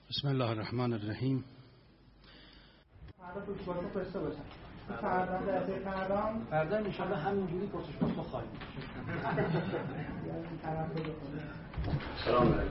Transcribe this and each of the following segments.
بسم الله الرحمن الرحیم. فردا انشاءالله همینجوری پرسش پاسخ خواهیم. سلام علیکم.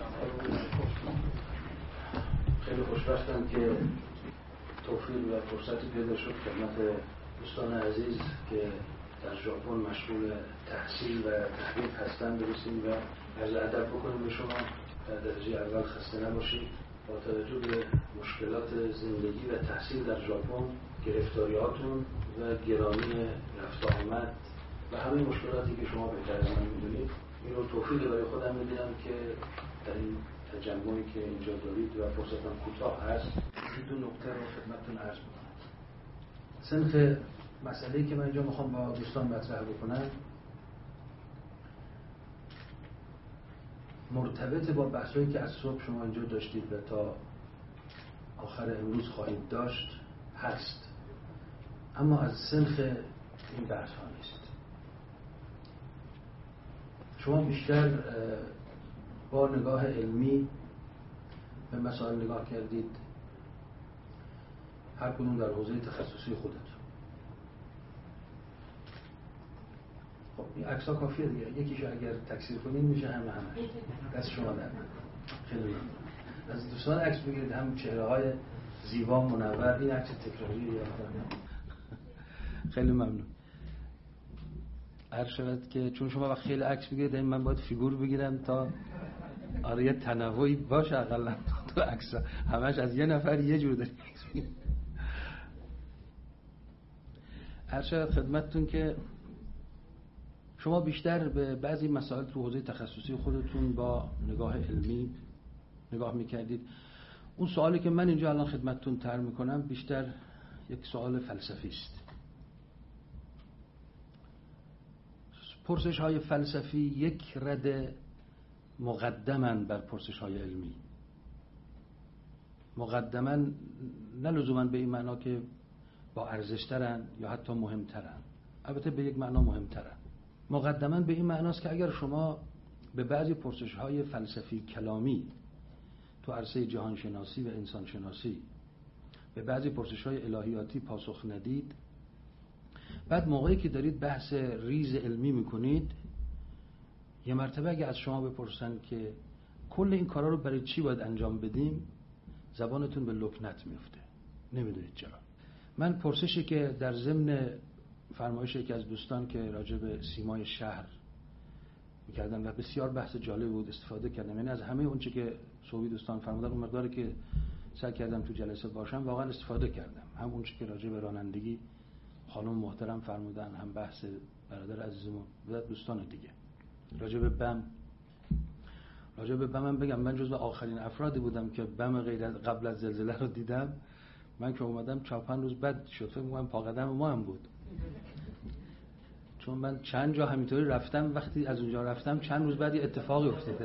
خیلی خوشبختم که توفیق و فرصتی پیدا شد خدمت دوستان عزیز که در ژاپن مشغول تحصیل و تحقیق هستند برسیم و عرض ادب بکنیم به شما. در درجه اول خسته نباشید. با توجه به مشکلات زندگی و تحصیل در ژاپن، گرفتاریاتون و گرانی رفت آمد و همه مشکلاتی که شما بهتر از من میدونید، این رو توفیق برای خودم میبینم که در این تجمعی که اینجا دارید و فرصتم کوتاه هست دو نکته رو خدمتتون عرض میکنم. سنخ مسئله‌ای که من اینجا میخوام با دوستان مطرح بکنم مرتبط با بحثایی که از صبح شما اینجا داشتید و تا آخر امروز خواهید داشت هست، اما از سنخ این بحث ها نیست. شما بیشتر با نگاه علمی به مسائل نگاه کردید، هر کدوم در حوزه تخصصی خودتون. خب این عکس ها کافیه دیگه، یکیشو اگر تکثیر کنید میشه همش. دست شما در خیلی ممنون. از دوستان عکس بگیرید، هم چهره های زیبا منور. این عکس تکراری یا خیلی ممنون. عرض شود که چون شما وقت خیلی عکس بگیرید من باید فیگور بگیرم تا آره یه تنوعی باشه اقلا تو عکس همش از یه نفر یه جور دارید. عرض شود خدمتتون که شما بیشتر به بعضی مسائل تو حوزه تخصصی خودتون با نگاه علمی نگاه میکردید. اون سوالی که من اینجا الان خدمتتون طرح میکنم بیشتر یک سوال فلسفی است. پرسش های فلسفی یک رده مقدمن بر پرسش های علمی. مقدمن نه لزوما به این معنا که با ارزشترن یا حتی مهمترن، البته به یک معنا مهمترن. مقدماً به این معناست که اگر شما به بعضی پرسش‌های فلسفی کلامی تو عرصه جهانشناسی و انسانشناسی به بعضی پرسش‌های الهیاتی پاسخ ندید، بعد موقعی که دارید بحث ریز علمی میکنید، یه مرتبه اگه از شما بپرسن که کل این کارا رو برای چی باید انجام بدیم، زبانتون به لکنت میفته، نمیدونید چرا. من پرسشی که در ضمن فرمایش یکی از دوستان که راجع به سیمای شهر می‌کردن و بسیار بحث جالب بود استفاده کردم، یعنی از همه اون چه که صوبی دوستان فرمودن اون مقداری که سعی کردم تو جلسه باشم واقعا استفاده کردم. هم اون چه که راجع به رانندگی خانم محترم فرمودن، هم بحث برادر عزیزمون و دوستان دیگه راجع به بم من بگم من جزو آخرین افرادی بودم که بم غیر قبل از زلزله رو دیدم. من که اومدم 4-5 روز بعد شد، فکر می‌کنم پا قدم ما هم بود، چون من چند جا همینطوری رفتم. وقتی از اونجا رفتم چند روز بعد اتفاقی افتاده.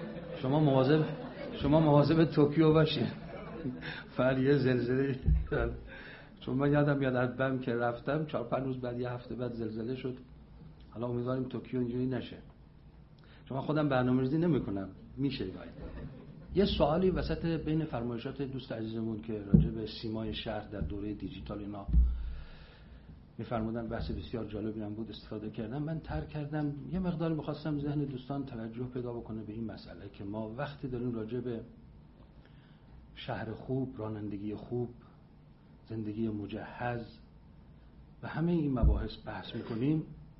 شما مواظب توکیو باشید، فعلا یه زلزله. چون من یادم میاد از بم که رفتم 4-5 روز بعد یه هفته بعد زلزله شد. حالا امیدواریم توکیو اینجوری نشه، چون من خودم برنامه‌ریزی نمی‌کنم، میشه باید. یه سوالی وسط بین فرمایشات دوست عزیزمون که راجع به سیمای شهر در دوره دیجیتال اینا می‌فرمودن، بحث بسیار جالبی هم بود، استفاده کردم. من طرح کردم یه مقدار می‌خواستم ذهن دوستان توجه پیدا بکنه به این مسئله که ما وقتی داریم راجع به شهر خوب، رانندگی خوب، زندگی مجهز و همه این مباحث بحث می‌کنیم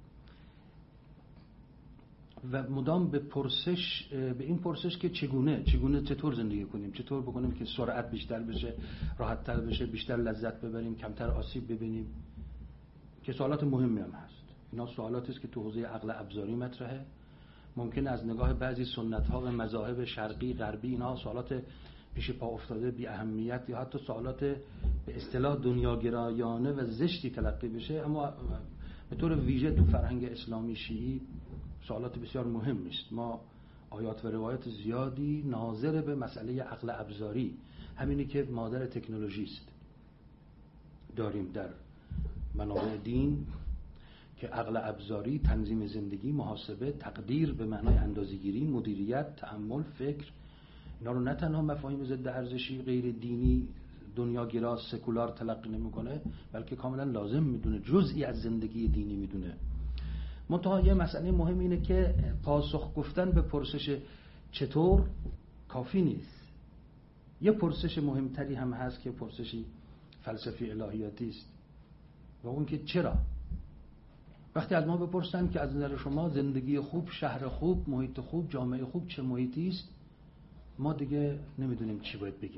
و مدام به این پرسش که چطور زندگی کنیم، چطور بکنیم که سرعت بیشتر بشه، راحت‌تر بشه، بیشتر لذت ببریم، کمتر آسیب ببینیم، که سوالات مهمی هم هست. اینا سوالاتی است که تو حوزه عقل ابزاری مطرحه. ممکن از نگاه بعضی سنت‌ها و مذاهب شرقی غربی اینها سوالات پیش پا افتاده بی اهمیت یا حتی سوالات به اصطلاح دنیاگرایانه و زشتی تلقی بشه، اما به طور ویژه تو فرهنگ اسلامی شیعی سوالات بسیار مهمی است. ما آیات و روایات زیادی ناظر به مسئله عقل ابزاری، همینی که مادر تکنولوژی است، داریم در منابع دین که عقل ابزاری، تنظیم زندگی، محاسبه، تقدیر به معنای اندازه‌گیری، مدیریت، تأمل، فکر، اینا رو نه تنها مفاهیم ضد ارزشی غیر دینی دنیاگرا سکولار تلقی نمیکنه، بلکه کاملا لازم میدونه، جزئی از زندگی دینی میدونه. منتها یه مسئله مهم اینه که پاسخ گفتن به پرسش چطور کافی نیست. یه پرسش مهمتری هم هست که پرسشی فلسفی الهیاتی است، و اون که چرا. وقتی از ما بپرسن که از نظر شما زندگی خوب، شهر خوب، محیط خوب، جامعه خوب چه محیطی است، ما دیگه نمیدونیم چی باید بگیم.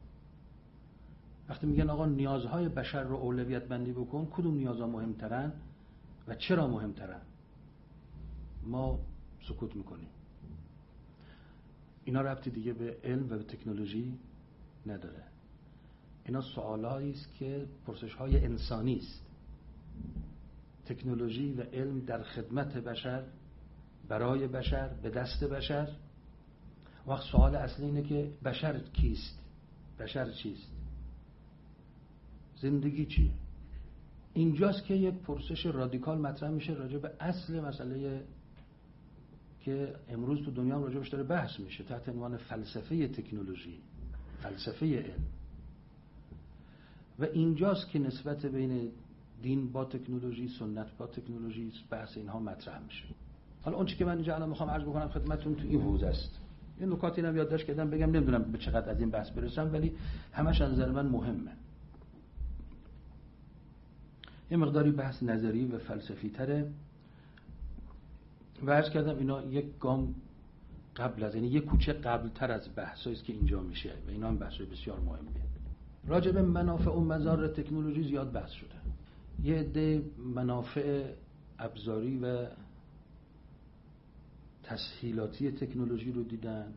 وقتی میگن آقا نیازهای بشر رو اولویت بندی بکن، کدوم نیازها مهمترن و چرا مهمترن، ما سکوت میکنیم. اینا ربطی دیگه به علم و به تکنولوژی نداره. اینا سوالایی است که پرسش‌های انسانی است. تکنولوژی و علم در خدمت بشر، برای بشر، به دست بشر. وقت سوال اصلی اینه که بشر کیست؟ بشر چیست؟ زندگی چیه؟ اینجاست که یک پرسش رادیکال مطرح میشه راجع به اصل مسئله که امروز تو دنیا هم راجعش داره بحث میشه تحت عنوان فلسفه تکنولوژی، فلسفه علم. و اینجاست که نسبت بین دین با تکنولوژی، سنت با تکنولوژی، بحث اینها مطرح میشه. حالا اون چیزی که من اینجا الان میخوام عرض بکنم خدمتتون تو این حوزه است. این نکاتی رو یادداشت کردم بگم، نمیدونم به چقدر از این بحث برسم، ولی همش از نظر من مهمه. یه مقداری بحث نظری و فلسفی تره و عرض کردم اینا یک گام قبل از، یعنی یک کوچه قبل تر از بحثایی است که اینجا میشه و اینا هم بحثای بسیار مهمیه. راجع به منافع و مضار تکنولوژی زیاد بحث شده. یه عده منافع ابزاری و تسهیلاتی تکنولوژی رو دیدن،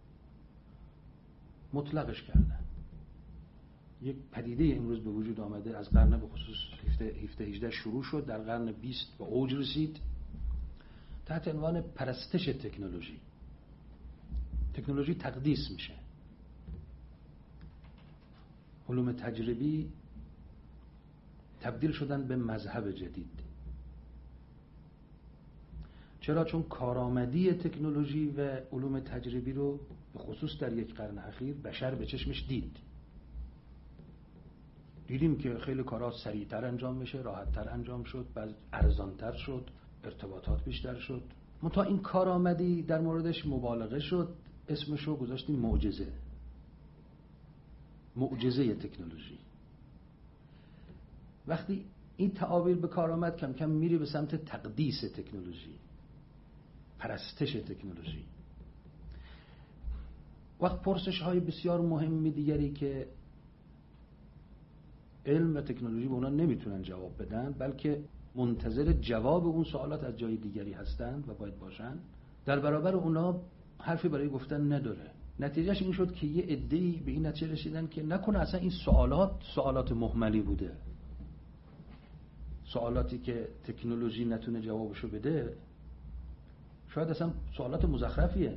مطلقش کردن. یک پدیده امروز به وجود آمده، از قرن به خصوص 17-18 شروع شد، در قرن 20 به اوج رسید، تحت عنوان پرستش تکنولوژی. تکنولوژی تقدیس میشه. علوم تجربی تبدیل شدن به مذهب جدید. چرا؟ چون کارآمدی تکنولوژی و علوم تجربی رو به خصوص در یک قرن اخیر بشر به چشمش دید. دیدیم که خیلی کارها سریعتر انجام میشه، راحتتر انجام شد، بعد ارزانتر شد، ارتباطات بیشتر شد. منتها این کارآمدی در موردش مبالغه شد، اسمشو گذاشتیم معجزه. معجزه تکنولوژی. وقتی این تعابیر به کار آمد کم کم میری به سمت تقدیس تکنولوژی، پرستش تکنولوژی. وقت پرسش های بسیار مهمی دیگری که علم و تکنولوژی به اونا نمیتونن جواب بدن، بلکه منتظر جواب اون سوالات از جای دیگری هستند و باید باشن، در برابر اونا حرفی برای گفتن نداره. نتیجهش این شد که یه عده‌ای به این نتیجه رسیدن که نکنه اصلا این سوالات مهملی بوده، سوالاتی که تکنولوژی نتونه جوابشو بده، شاید اصلا سوالات مزخرفیه.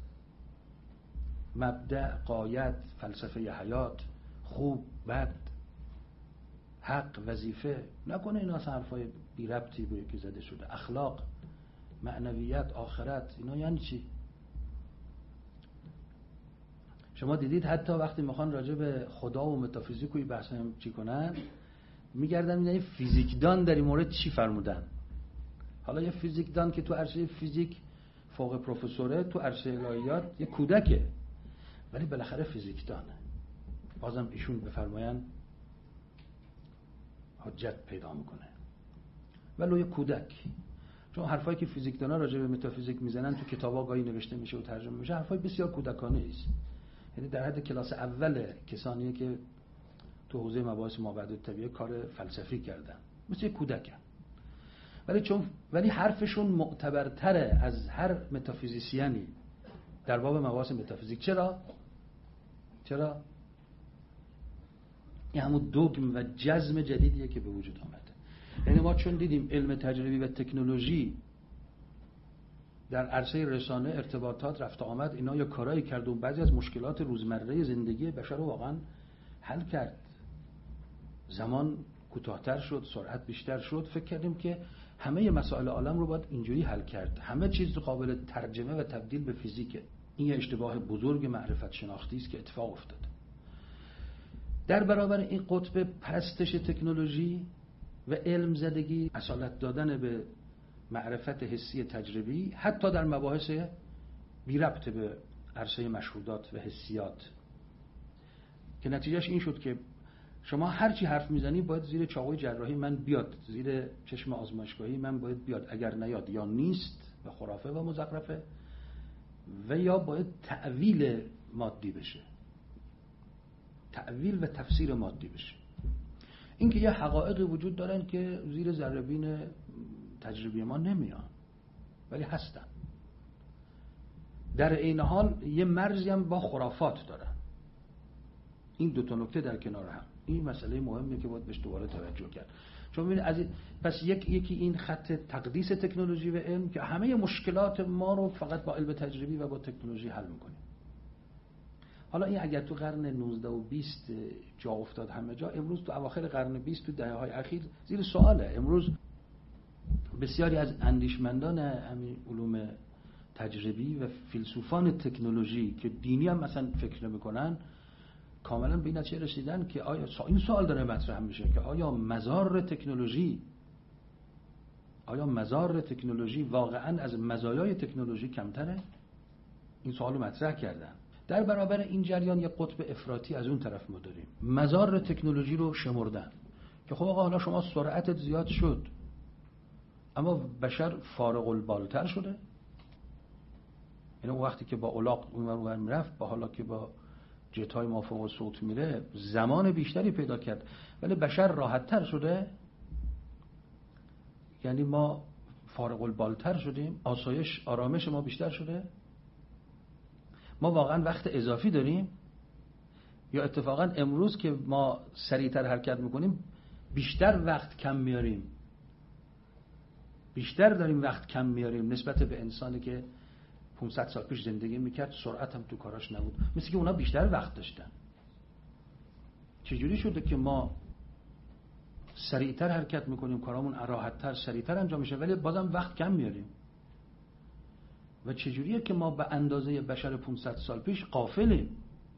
مبدأ، غایت، فلسفه حیات، خوب، بد، حق، وظیفه، نکنه اینا اصلا حرفای بی ربطی به که زده شده. اخلاق، معنویت، آخرت، اینا یعنی چی؟ شما دیدید حتی وقتی میخوان راجع به خدا و متافیزیک و بحث هم چی کنن، میگردن میگن فیزیکدان در این مورد چی فرمودن. حالا یه فیزیکدان که تو عرصه فیزیک فوق پروفسوره، تو عرصه الهیات یه کودکه، ولی بالاخره فیزیکدانه. بازم ایشون بفرماین حجت پیدا میکنه، ولو یه کودک. چون حرفایی که فیزیکدانا راجع به متافیزیک میزنن تو کتابا گاهی نوشته میشه و ترجمه میشه، حرفای بسیار کودکانه است. یعنی در حد کلاس اول کسانیه که تو حوزه مباحث مابعد الطبیعه کار فلسفی کردن، مثل کودکن. ولی حرفشون معتبرتره از هر متافیزیسیانی در باب مباحث متافیزیک. چرا؟ این همون دوگم و جزم جدیدیه که به وجود آمده. یعنی ما چون دیدیم علم تجربی و تکنولوژی در عرصه رسانه، ارتباطات، رفت آمد، اینا یا کارایی کرد و بعضی از مشکلات روزمره زندگی بشر رو واقعا حل کرد. زمان کوتاه‌تر شد، سرعت بیشتر شد. فکر کردیم که همه مسائل عالم رو باید اینجوری حل کرد. همه چیز قابل ترجمه و تبدیل به فیزیکه. این یه اشتباه بزرگ معرفت شناختی است که اتفاق افتاد. در برابر این قطب پرستش تکنولوژی و علم زدگی، اصالت دادن به معرفت حسی تجربی، حتی در مباحث بی ربط به عرصه مشهودات و حسیات، که نتیجهش این شد که شما هرچی حرف میزنی باید زیر چاقوی جراحی من بیاد، زیر چشم آزمایشگاهی من باید بیاد، اگر نیاد یا نیست و خرافه و مزخرفه و یا باید تأویل مادی بشه، تأویل و تفسیر مادی بشه. این که یه حقایقی وجود دارن که زیر ذره‌بین تجربی ما نمیان ولی هستن. در این حال یه مرزی هم با خرافات دارن. این دو تا نکته در کنار هم، این مسئله مهمه که باید بهش دوباره توجه کرد. چون ببینید از پس یکی این خط تقدیس تکنولوژی و علم که همه مشکلات ما رو فقط با علم تجربی و با تکنولوژی حل می‌کنه. حالا این اگر تو قرن 19 و 20 جا افتاد همه جا، امروز تو اواخر قرن 20 تو دهه‌های اخیر زیر سواله. امروز بسیاری از اندیشمندان همین علوم تجربی و فیلسوفان تکنولوژی که دینی هم مثلا فکر نمی‌کنن، کاملا به این نتیجه رسیدن که آیا این سوال داره مطرح میشه که آیا مضار تکنولوژی واقعا از مزایای تکنولوژی کمتره؟ این سوالو مطرح کردن. در برابر این جریان یک قطب افراطی از اون طرف ما داریم، مضار تکنولوژی رو شمردن که خب آقا حالا شما سرعتت زیاد شد اما بشر فارغ البالتر شده. یعنی وقتی که با الاغ اونور میرفت با حالا که با جت‌های مافوق الصوت میره زمان بیشتری پیدا کرد، ولی بشر راحت‌تر شده. یعنی ما فارغ البالتر شدیم، آسایش آرامش ما بیشتر شده. ما واقعا وقت اضافی داریم یا اتفاقا امروز که ما سریعتر حرکت میکنیم بیشتر وقت کم میاریم، بیشتر داریم وقت کم میاریم نسبت به انسانی که 500 سال پیش زندگی میکرد، سرعت هم تو کاراش نبود، مثل که اونا بیشتر وقت داشتن. چجوری شده که ما سریعتر حرکت میکنیم، کارامون راحت‌تر سریعتر انجام میشه ولی بازم وقت کم میاریم؟ و چجوریه که ما به اندازه بشر 500 سال پیش غافلیم،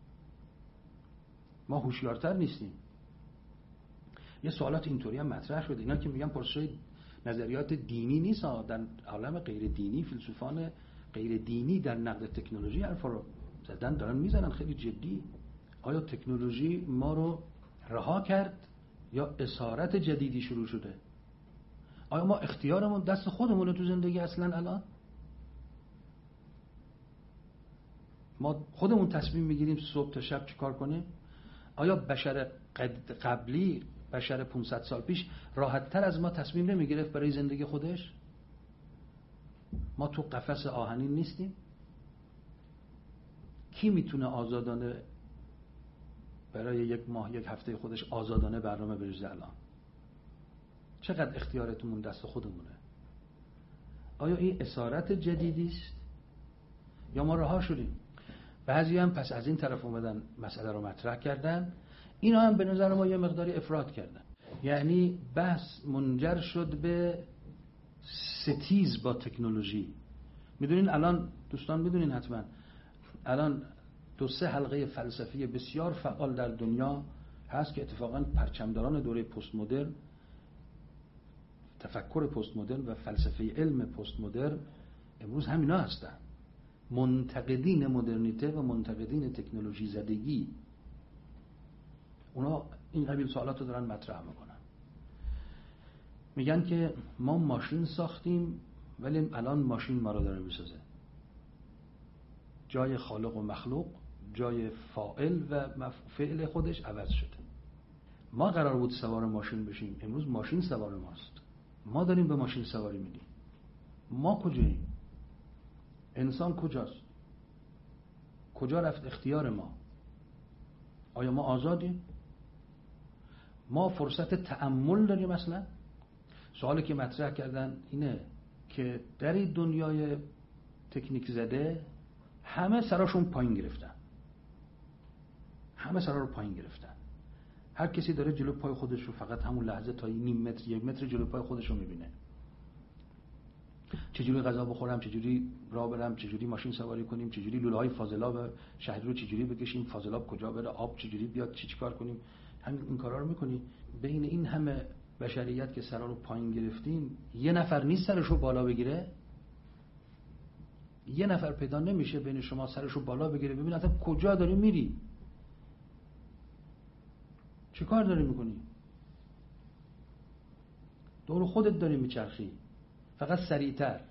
ما هوشیارتر نیستیم؟ یه سوالات اینطوری هم مطرح شده. اینا که میگن پرسش نظریات دینی نیست، در عالم غیر دینی فیلسوفان غیر دینی در نقد تکنولوژی حرفا رو زدن، دارن میزنن خیلی جدی. آیا تکنولوژی ما رو رها کرد یا اسارت جدیدی شروع شده؟ آیا ما اختیارمون دست خودمونه تو زندگی اصلا؟ الان ما خودمون تصمیم میگیریم صبح تا شب چی کار کنیم؟ آیا بشر قبلی، بشر 500 سال پیش راحت‌تر از ما تصمیم نمیگرفت برای زندگی خودش؟ ما تو قفس آهنین نیستیم؟ کی میتونه آزادانه برای یک ماه یک هفته خودش آزادانه برنامه بریزه الان؟ چقدر اختیارتون دست خودمونه؟ آیا این اسارت جدیدی است یا ما رها شدیم؟ بعضی هم پس از این طرف اومدن مسئله رو مطرح کردن، اینا هم به نظر ما یه مقداری افراط کردن. یعنی بحث منجر شد به ستیز با تکنولوژی. میدونین الان دوستان میدونین حتما الان 2-3 حلقه فلسفی بسیار فعال در دنیا هست که اتفاقا پرچمداران دوره پست مدرن، تفکر پست مدرن و فلسفه علم پست مدرن امروز همینا هستن، منتقدین مدرنیته و منتقدین تکنولوژی زدگی. اونا این قبیل سوالات رو دارن مطرح میکنن، میگن که ما ماشین ساختیم ولی الان ماشین ما رو داره میسازه. جای خالق و مخلوق، جای فاعل و فعل خودش عوض شده. ما قرار بود سوار ماشین بشیم، امروز ماشین سوار ماست. ما داریم به ماشین سواری میدیم. ما کجاییم؟ انسان کجاست؟ کجا رفت اختیار ما؟ آیا ما آزادیم؟ ما فرصت تأمل داریم اصلا؟ سوالی که مطرح کردن اینه که در این دنیای تکنیک زده همه سراشون پایین گرفتن، همه سرا رو پایین گرفتن. هر کسی داره جلو پای خودش رو فقط همون لحظه تا نیم متر 1 متر جلو پای خودش رو میبینه. چجوری غذا بخورم، چجوری راه برم، چجوری ماشین سواری کنیم، چجوری لوله‌های فاضلاب شهری رو چجوری بکشیم، فاضلاب کجا بره، آب چجوری بیاد، چیکار کنیم. همین این کارا رو می‌کنی. بین این همه بشریت که سرا رو پایین گرفتیم، یه نفر نیست سرش رو بالا بگیره. یه نفر پیدا نمیشه بین شما سرش رو بالا بگیره ببین اصلا کجا داری میری، چه کار داری میکنی، دور خودت داری میچرخی، فقط سریعتر.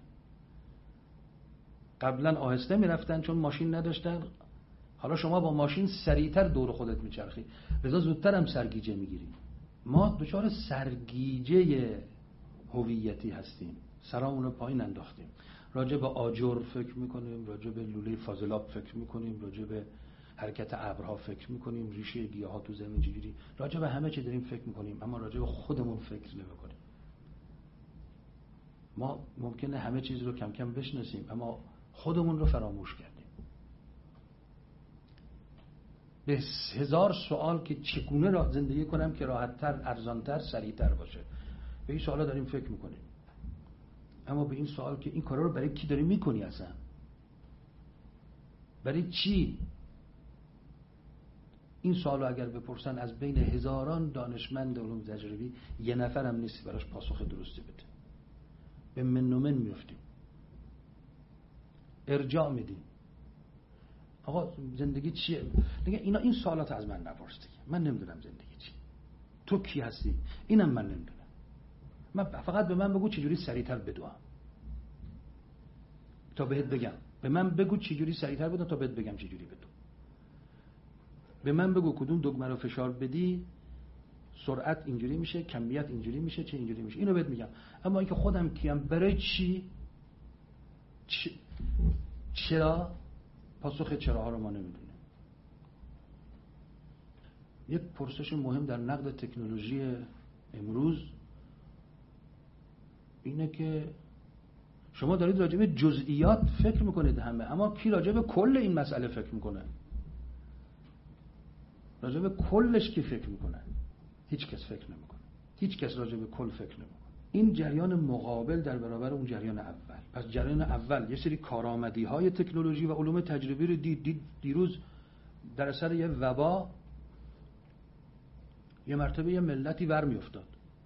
قبلا آهسته میرفتن چون ماشین نداشتن، حالا شما با ماشین سریعتر دور خودت میچرخی، لذا زودتر هم سرگیجه میگیری. ما دچار سرگیجه هویتی هستیم، سرامون رو پایین انداختیم. راجع به آجر فکر میکنیم، راجع به لوله فاضلاب فکر میکنیم، راجع به حرکت ابرها فکر میکنیم، ریشه گیاها تو زمین چجوری، راجع به همه چی داریم فکر میکنیم، اما راجع به خودمون فکر نمیکنیم. ما ممکنه همه چیز رو کم کم بشناسیم اما خودمون رو فراموش کردیم. به هزار سوال که چگونه راه زندگی کنم که راحت‌تر، ارزان‌تر، سریع‌تر باشه، به این سوالا داریم فکر میکنیم. اما به این سوال که این کارا رو برای کی داری میکنی، اصلا برای چی؟ این سوالو اگر بپرسن از بین هزاران دانشمند علوم تجربی یه نفرم نیست براش پاسخ درستی بده. به من و من میفتیم، ارجاع میدیم. آقا زندگی چیه؟ دیگه اینا این سوالات از من نپرس دیگه. من نمیدونم زندگی چیه، تو کی هستی؟ اینم من نمیدونم. من فقط به من بگو چجوری سریعتر بدوام تا بهت بگم. به من بگو چجوری سریعتر بدوام تا بهت بگم چجوری بدو. به من بگو کدوم دکمه رو فشار بدی سرعت اینجوری میشه، کمیت اینجوری میشه، چه اینجوری میشه، اینو بهت میگم. اما اینکه خودم کیم، برای چی، چرا، پاسخ چراها رو ما نمیدونیم. یک پرسش مهم در نقد تکنولوژی امروز اینه که شما دارید راجع به جزئیات فکر میکنید همه، اما کی راجع به کل این مسئله فکر میکنه؟ راجع به کلش کی فکر میکنه؟ هیچ کس فکر نمیکنه. هیچ کس راجع به کل فکر نمیکنه. این جریان مقابل در برابر اون جریان اول. پس جریان اول یه سری کارآمدی‌های تکنولوژی و علوم تجربی رو دید. دیروز در اثر یه وبا یه مرتبه یه ملتی برمی افتاد.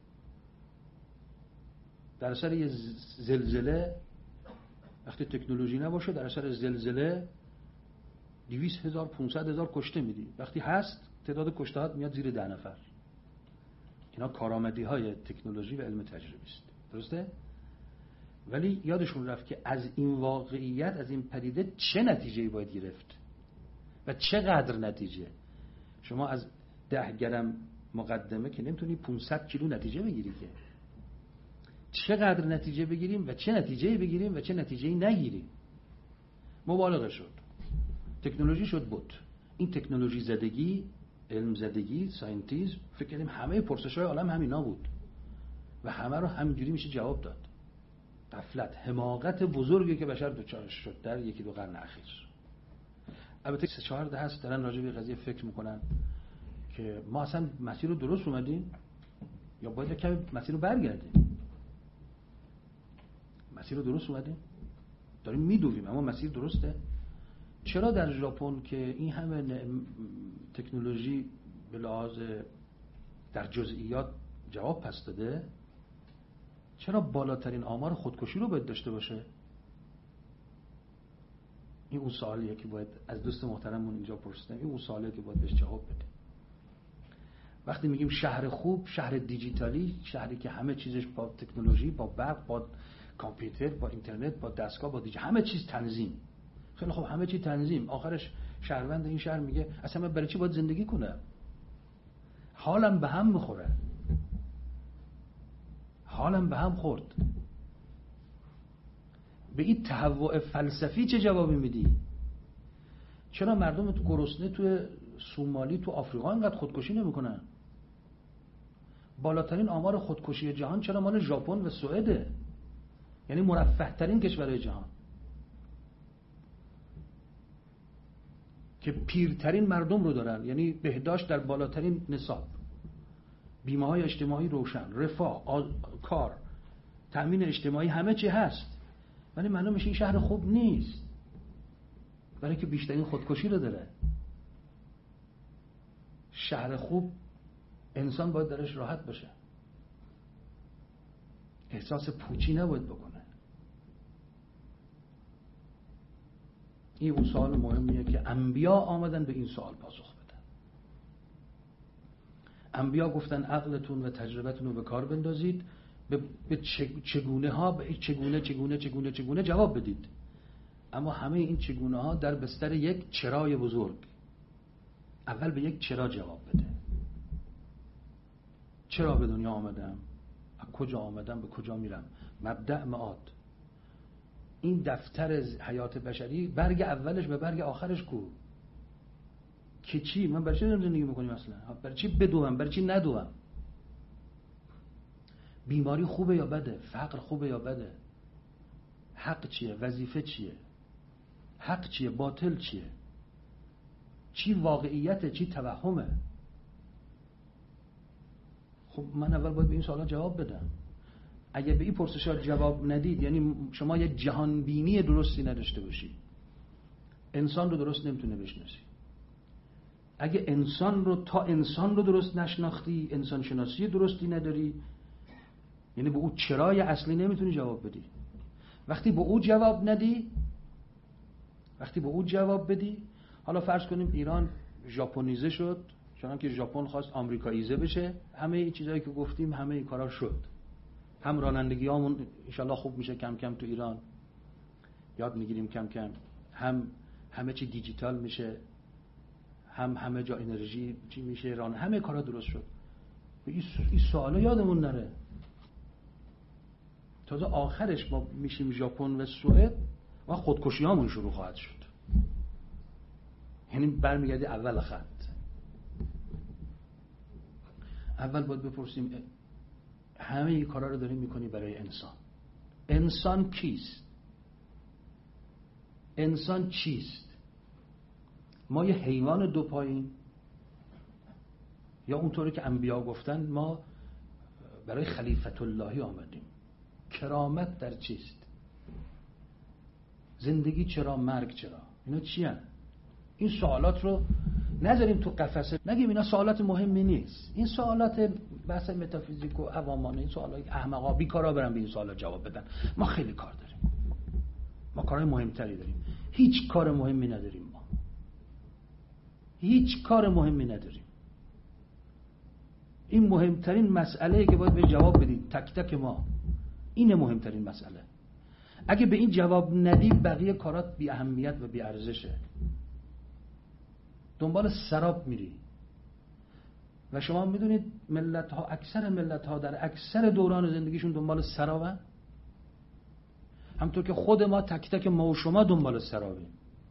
در اثر یه زلزله، وقتی تکنولوژی نباشه در اثر زلزله 200,000 500,000 کشته میدی. وقتی هست تعداد کشته‌ها میاد زیر 10 نفر. اینا کارآمدی‌های تکنولوژی و علم تجربی است. درسته؟ ولی یادشون رفت که از این واقعیت، از این پدیده چه نتیجه‌ای باید گرفت و چقدر نتیجه. شما از 10 گرم مقدمه که نمیتونی 500 کیلو نتیجه بگیری که. چقدر نتیجه بگیریم و چه نتیجه‌ای بگیریم و چه نتیجه‌ای نگیریم. مبالغه شد. تکنولوژی شد بود. این تکنولوژی زدگی، علم زدگی، ساینتیزم، فکر کردیم همه پرسش‌های عالم همینا بود و همه رو همینجوری میشه جواب داد. غفلت، حماقت بزرگی که بشر دچارش شد در 1-2 قرن اخیر. البته 3-4 دهه است دارن راجع به قضیه فکر میکنن که ما اصلا مسیر رو درست اومدیم یا باید کمی مسیر رو برگردیم. مسیر رو درست اومدیم؟ داریم میدویم اما مسیر درسته؟ چرا در ژاپن که این همه تکنولوژی به لحاظ در جزئیات جواب پس داده، چرا بالاترین آمار خودکشی رو باید داشته باشه؟ این اون سوالیه که باید از دوست محترممون اینجا پرسیدم. این اون سوالیه که باید بهش جواب بده. وقتی میگیم شهر خوب، شهر دیجیتالی، شهری که همه چیزش با تکنولوژی، با برق، با کامپیوتر، با اینترنت، با دستگاه، با همه چیز تنظیم. خیلی خوب، همه چی تنظیم. آخرش شهروند این شهر میگه اصلا من برای چی باید زندگی کنم؟ حالم به هم میخوره. حالم به هم خورد. به این تهوع فلسفی چه جوابی میدی؟ چرا مردم تو گرسنه تو سومالی تو آفریقا اینقدر خودکشی نمیکنن؟ بالاترین آمار خودکشی جهان چرا مال ژاپن و سوئده؟ یعنی مرفه ترین کشورهای جهان که پیرترین مردم رو دارن، یعنی بهداشت در بالاترین نصاب، بیمه‌های اجتماعی روشن، رفاه، کار، تأمین اجتماعی، همه چی هست. ولی معلوم میشه این شهر خوب نیست، برای که بیشترین خودکشی رو داره. شهر خوب انسان باید درش راحت باشه، احساس پوچی نباید بکنه. این اون سوال مهمیه که انبیا آمدن به این سوال پاسخ بدن. انبیا گفتن عقلتون و تجربتون رو به کار بندازید، به چگونه ها، به چگونه جواب بدید. اما همه این چگونه ها در بستر یک چرای بزرگ. اول به یک چرا جواب بده. چرا به دنیا آمدم؟ از کجا آمدم؟ به کجا میرم؟ مبدأ معاد. این دفتر حیات بشری برگ اولش به برگ آخرش کو؟ که چی؟ من برای چی دارم زندگی میکنیم اصلا؟ برای چی بدوم؟ برای چی ندوم؟ بیماری خوبه یا بده؟ فقر خوبه یا بده؟ حق چیه؟ وظیفه چیه؟ حق چیه؟ باطل چیه؟ چی واقعیته؟ چی توهمه؟ خب من اول باید به این سوالا جواب بدم. اگه به این پرسش‌ها جواب ندید، یعنی شما یک جهان بینی درستی نداشته باشی، انسان رو درست نمیتونه بشناسی. اگه انسان رو درست نشناختی، انسان شناسی درستی نداری، یعنی به او چرای اصلی نمیتونی جواب بدی. وقتی به او جواب بدی، حالا فرض کنیم ایران ژاپنیزه شد، چون که ژاپن خواست آمریکاییزه بشه، همه این چیزایی که گفتیم همه این کارا شد. هم رانندگیامون ان شاءالله خوب میشه کم کم تو ایران، یاد میگیریم کم کم، هم همه چی دیجیتال میشه، هم همه جا انرژی چی میشه، همه کارا درست شد. این سوالا یادمون نره. تازه آخرش ما میشیم ژاپن و سوئد و خودکشیامون شروع خواهد شد. یعنی برمیگردی اول خط. اول باید بپرسیم همه این کارا رو داریم میکنی برای انسان. انسان کیست؟ انسان چیست؟ ما یه حیوان دو پاییم، یا اونطوری که انبیا گفتن ما برای خلیفت اللهی آمدیم. کرامت در چیست؟ زندگی چرا؟ مرگ چرا؟ اینا چی هن؟ این سوالات رو نذاریم تو قفسه، نگیم اینا سوالات مهمی نیست. این سوالات بحث متافیزیک و عوامانه، این سوالات احمقا بیکارا برن به این سوالا جواب بدن. ما خیلی کار داریم، ما کارهای مهمتری داریم. هیچ کار مهمی نداریم، ما هیچ کار مهمی نداریم. این مهمترین مسئله‌ای که باید به جواب بدید، تک تک ما، اینه مهمترین مسئله. اگه به این جواب ندی بقیه کارات بی اهمیت و بی ارزشه. دنبال سراب میری. و شما میدونید اکثر ملت ها در اکثر دوران زندگیشون دنبال سرابن. همونطور که خود ما تک تک ما و شما دنبال سرابیم.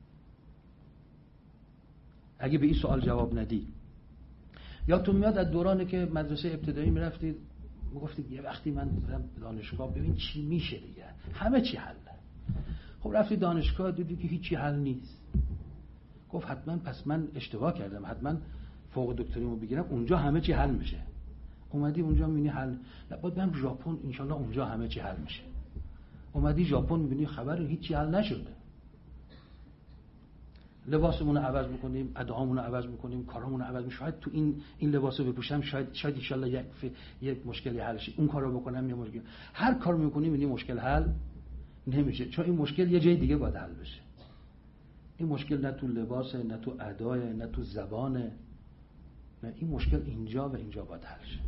اگه به این سوال جواب ندی. یادتون میاد از دورانی که مدرسه ابتدایی میرفتید میگفتید یه وقتی من برم دانشگاه ببین چی میشه دیگه، همه چی حله. خب رفتی دانشگاه دیدی که هیچی حل نیست. گفت حتما پس من اشتباه کردم، حتما فوق دکتریمو بگیرم اونجا همه چی حل میشه. اومدی اونجا میبینی حل، باید برم ژاپن انشالله اونجا همه چی حل میشه. اومدی ژاپن میبینی خبر هیچی حل نشده. لباسمون رو عوض میکنیم، اداهامون رو عوض میکنیم، کارامون رو عوض میکنیم. شاید تو این لباسو بپوشم شاید انشالله یک مشکلی حل شه. اون کارو بکنم یه مشکل. هر کار میکنیم این مشکل حل نمیشه، چون این مشکل یه جای دیگه باید حل بشه. این مشکل نه تو لباسه، نه تو اداه، نه تو زبانه، نه، این مشکل اینجا و اینجا باید حل شه.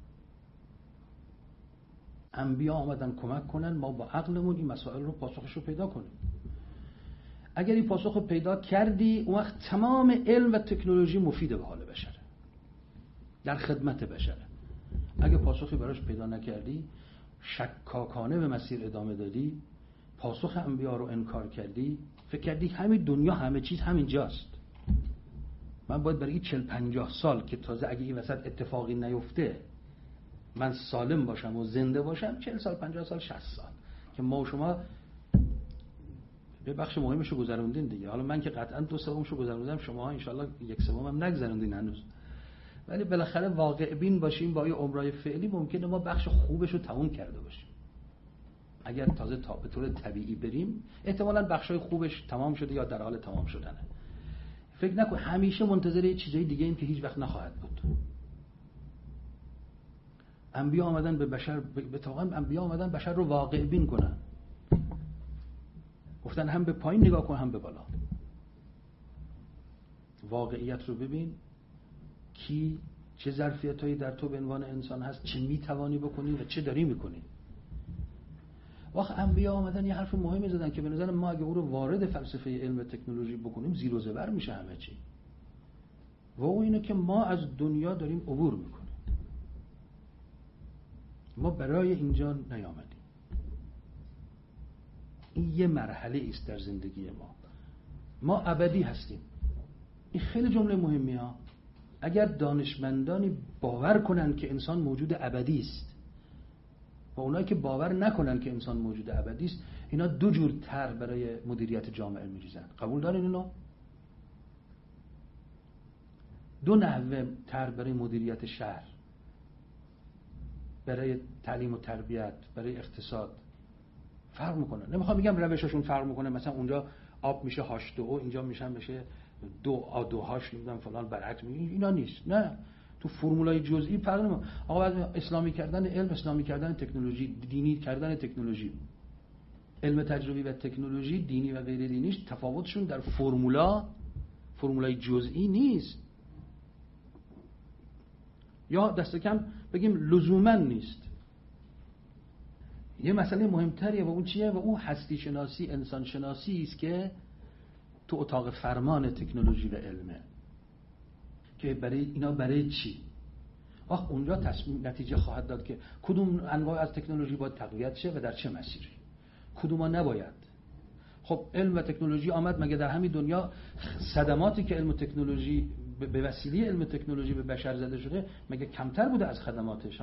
انبیا آمدن کمک کنن ما با عقلمون این مسائل رو پاسخش رو پیدا کنیم. اگر این پاسخ رو پیدا کردی اون وقت تمام علم و تکنولوژی مفیده به حال بشره، در خدمت بشره. اگر پاسخی براش پیدا نکردی، شکاکانه به مسیر ادامه دادی، پاسخ انبیا رو انکار کردی، فکر کردی همین دنیا همه چیز همینجاست، من باید برای 40-50 سال که تازه اگه این وسط اتفاقی نیفته من سالم باشم و زنده باشم، 40 سال 50 سال 60 سال که ما و شما به بخش مهمشو گذروندین دیگه. حالا من که قطعا 2/3 گذروندم، شما انشالله 1/3 هم نگذروندین هنوز، ولی بالاخره واقع بین باشیم با این عمرای فعلی ممکنه ما بخش خوبشو تموم کرده باشیم. اگر تازه به طور طبیعی بریم احتمالاً بخشای خوبش تمام شده یا در حال تمام شدنه. فکر نکن همیشه منتظر یه چیزای دیگه ایم که هیچ وقت نخواهد بود. انبیا آمدن به بشر، به واقع انبیا آمدن بشر رو واقع بین کنن. گفتن هم به پایین نگاه کن هم به بالا. واقعیت رو ببین، کی چه ظرفیتایی در تو به عنوان انسان هست، چه میتوانی بکنی و چه داری میکنی. وقت انبیا آمدن یه حرف مهمی زدن که به نظر ما اگه او رو وارد فلسفه علم و تکنولوژی بکنیم زیر و زبر میشه همه چی. و او اینه که ما از دنیا داریم عبور میکنیم. ما برای اینجا نیامدیم. این یه مرحله است در زندگی ما ابدی هستیم. این خیلی جمله مهمیه ها. اگر دانشمندانی باور کنن که انسان موجود ابدی است و اونایی که باور نکنن که انسان موجود ابدی است، اینا دو جور طرح برای مدیریت جامعه میریزن. قبول دارین اینو؟ دو نحوه طرح برای مدیریت شهر، برای تعلیم و تربیت، برای اقتصاد فرق میکنه. نمیخوام بگم روششون فرق میکنه، مثلا اونجا آب میشه H2O، اینجا میشه 2A2H نمیدونم فلان برعکس، اینا نیست. نه، تو فرمولای جزئی فرق نمیکنه. آقا اسلامی کردن علم، اسلامی کردن تکنولوژی، دینی کردن تکنولوژی، علم تجربی و تکنولوژی دینی و غیر دینیش تفاوتشون در فرمولای جزئی نیست، یا دست کم بگیم لزوما نیست. یه مسئله مهمتریه و اون چیه؟ و اون هستی شناسی، انسان شناسی است که تو اتاق فرمان تکنولوژی و علمه که برای چی؟ اونجا نتیجه خواهد داد که کدوم انواع از تکنولوژی باید تقویت شه و در چه مسیری، کدوما نباید. خب علم و تکنولوژی آمد، مگه در همین دنیا صدماتی که علم و تکنولوژی به وسیله علم و تکنولوژی به بشر زده شده مگه کمتر بوده از خدماتش؟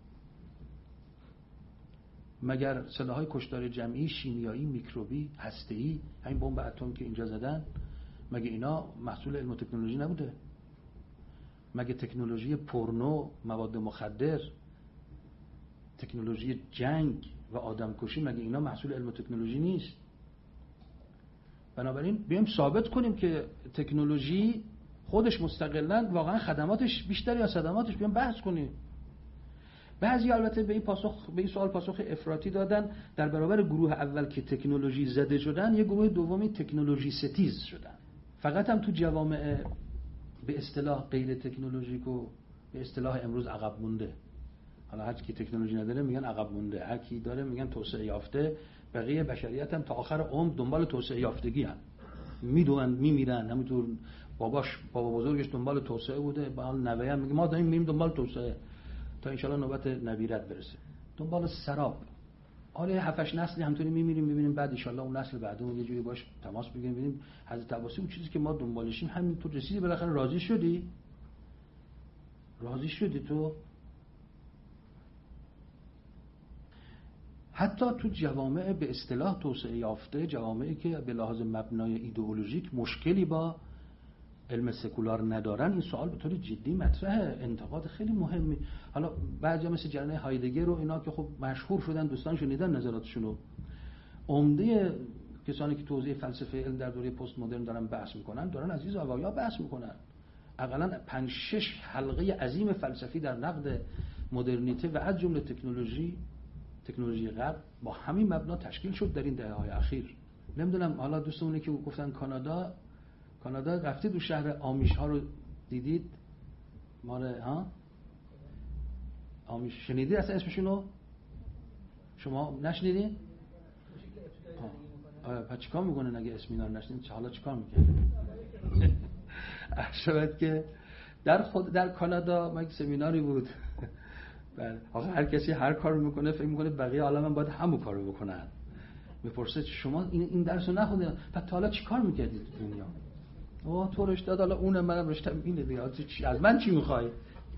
مگر سلاح‌های کشتار جمعی، شیمیایی، میکروبی، هسته‌ای، همین بمب اتم که اینجا زدن، مگه اینا محصول علم و تکنولوژی نبوده؟ مگه تکنولوژی پورنو، مواد مخدر، تکنولوژی جنگ و آدمکشی، مگه اینا محصول علم و تکنولوژی نیست؟ بنابراین بیایم ثابت کنیم که تکنولوژی خودش مستقلاً واقعا خدماتش بیشتر یا صدماتش، بیایم بحث کنیم. بعضی البته به این سوال پاسخ افراطی دادن. در برابر گروه اول که تکنولوژی زده شدن، یه گروه دومی تکنولوژی ستیز شدن. فقط هم تو جوامع به اصطلاح غیر تکنولوژیک و به اصطلاح امروز عقب مونده، حالا هر کی تکنولوژی نداره میگن عقب مونده، هر کی داره میگن توسعه یافته، بقیه بشریت هم تا آخر عمر دنبال توسعه یافتگی ان، میدونن میمیرن. همینطور بابا بزرگش دنبال توسعه بوده، با نوه هم میگه ما داریم میریم دنبال توسعه تا انشالله نوبت نبیرت برسه، دنبال سراب. حالا 7-8 نسلی همونطوری میمیریم، میبینیم بعد انشالله اون نسل بعدمون یه جوری باش تماس بگیریم، ببینیم حضرت عباسی اون چیزی که ما دنبالشیم همینطور رسیدی، بالاخره راضی شدی تو. حتی تو جوامع به اصطلاح توسعه یافته، جوامعی که به لحاظ مبنای ایدئولوژیک مشکلی با علم سکولار ندارن، این سوال به طور جدی مطرحه، انتقاد خیلی مهمی. حالا بعضیا مثل جرنه هایدگر و اینا که خب مشهور شدن، دوستان شنیدن نظراتشونو. عمده کسانی که توضیح فلسفه علم در دوره پست مدرن دارن بحث میکنن، دارن از این زوایا بحث میکنن. حداقل 5-6 حلقه عظیم فلسفی در نقد مدرنیته و از جمله تکنولوژی غرب با همین مبنا تشکیل شد در این دهه‌های اخیر. نمیدونم حالا دوستمونه که گفتن کانادا رفتید دو شهر آمیش ها رو دیدید؟ آمیش شنیدید اصلا اسمشونو؟ شما نشنیدین؟ پس چیکار میکنه اگه اسم اینا رو نشنیدین؟ حالا چیکار میکنه؟ شاید که در کانادا ما یک سمیناری بود. آخه هر کسی هر کار میکنه فکر میکنه بقیه عالم هم باید همون کارو بکنن. میپرسه شما این درس رو نخوندید، پس تا حالا چیکار میکردید تو دنیا؟ تو رشته حالا اونم منم رشته‌ام اینه دیگه، از من چی میخوای؟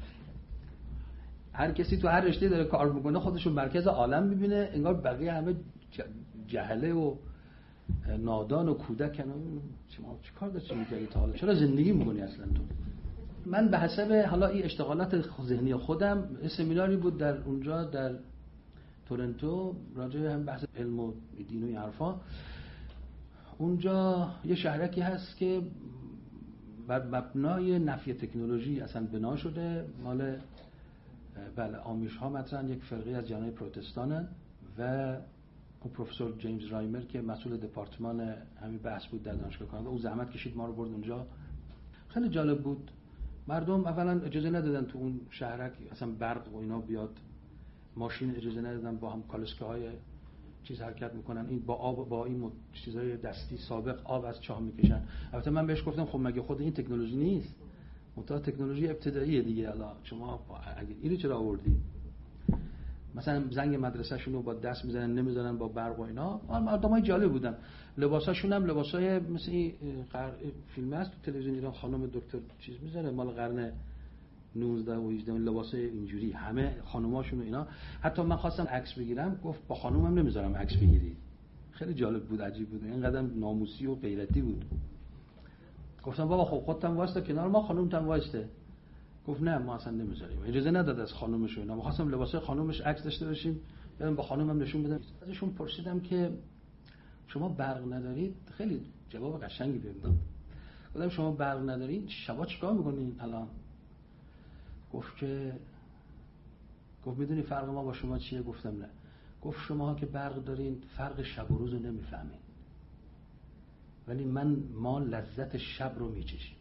هر کسی تو هر رشته داره کار میکنه خودشو مرکز عالم میبینه، انگار بقیه همه جهله و نادان و کودکن. شما چیکار داشتی میکردی تا حالا؟ چرا زندگی میکنی اصلا تو؟ من به حسب حالا این اشتغالات ذهنی خودم سمیناری بود در اونجا در تورنتو راجع به هم بحث علم و دین و این حرفا. اونجا یه شهرکی هست که بر مبنای نفی تکنولوژی اصلا بنا شده، مال بله آمیش ها مثلا یک فرقه از جنای پروتستانن و اون پروفسور جیمز رایمر که مسئول دپارتمان همین بحث بود در دانشگاه کانادا، او زحمت کشید ما رو برد اونجا. خیلی جالب بود. مردم اولا اجازه ندادن تو اون شهرک اصلا برق و اینا بیاد، ماشین اجازه ندادن، با هم کالسکه های چیز حرکت میکنن، این با آب با این چیزای دستی سابق آب از چاه میکشن. البته من بهش گفتم خب مگه خود این تکنولوژی نیست؟ منتها تکنولوژی ابتداییه دیگه، حالا شما اگه اینو چرا آوردی؟ مثلا زنگ مدرسه‌شون رو با دست میزنن نمیذارن با برق و اینا. مردمای جالب بودن. لباساشون هم لباسای مثل این فیلم هست تو تلویزیون ایران، خانم دکتر چیز میذاره مال قرن 19 و 18 لباسای اینجوری، همه خانوماشون و اینا. حتی من خواستم عکس بگیرم، گفت با خانومم نمیذارم عکس بگیری. خیلی جالب بود، عجیب بود، اینقدر ناموسی و غیرتی بود. گفتم بابا خب خودت هم واسه کنار ما، خانومت هم واسه. گفت نه ما اصلا نمیذاریم، اجازه نداد از خانومش و اینا. ما خواستم لباسای خانومش عکس داشته باشیم، برام با خانومم نشون بدم. ازشون پرسیدم که شما برق ندارید؟ خیلی جواب قشنگی بهم داد. گفتم شما برق ندارید شبا چیکار میکنین الان؟ گفت میدونی فرق ما با شما چیه؟ گفتم نه. گفت شماها که برق دارین فرق شب و روز رو نمیفهمین، ولی ما لذت شب رو میچشیم.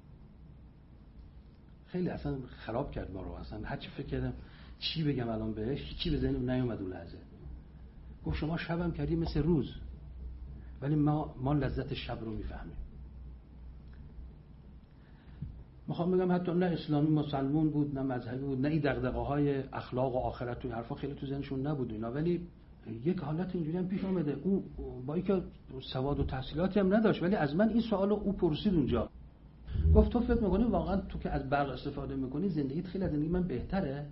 خیلی اصلا خراب کرد ما رو. اصلا هر چی فکر کردم چی بگم الان بهش، چی به ذهنم نیومد اون لحظه. گفت شما شبم کردی مثل روز، ولی ما لذت شب رو میفهمیم. میخوام بگم حتی نه اسلامی مسلمون بود، نه مذهبی بود، نه این دغدغه‌های اخلاق و آخرت و حرفا خیلی تو ذهنشون نبود اینا، ولی یک حالت اینجوری هم پیش اومده. او با اینکه سواد و تحصیلاتی هم نداشت، ولی از من این سوالو او پرسید اونجا. گفت تو فکر می‌کنی واقعا تو که از برق استفاده می‌کنی زندگیت خیلی از زندگی من بهتره؟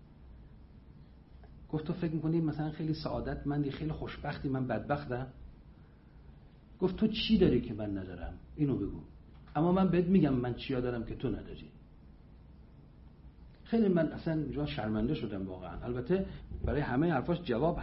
گفت تو فکر می‌کنی مثلا خیلی سعادتمندی، خیلی خوشبختی، من بدبختم؟ گفت تو چی داری که من ندارم؟ اینو بگو، اما من بهت میگم من چیا دارم که تو نداری. خیلی من اصلا اینجا شرمنده شدم واقعا. البته برای همه حرفاش جواب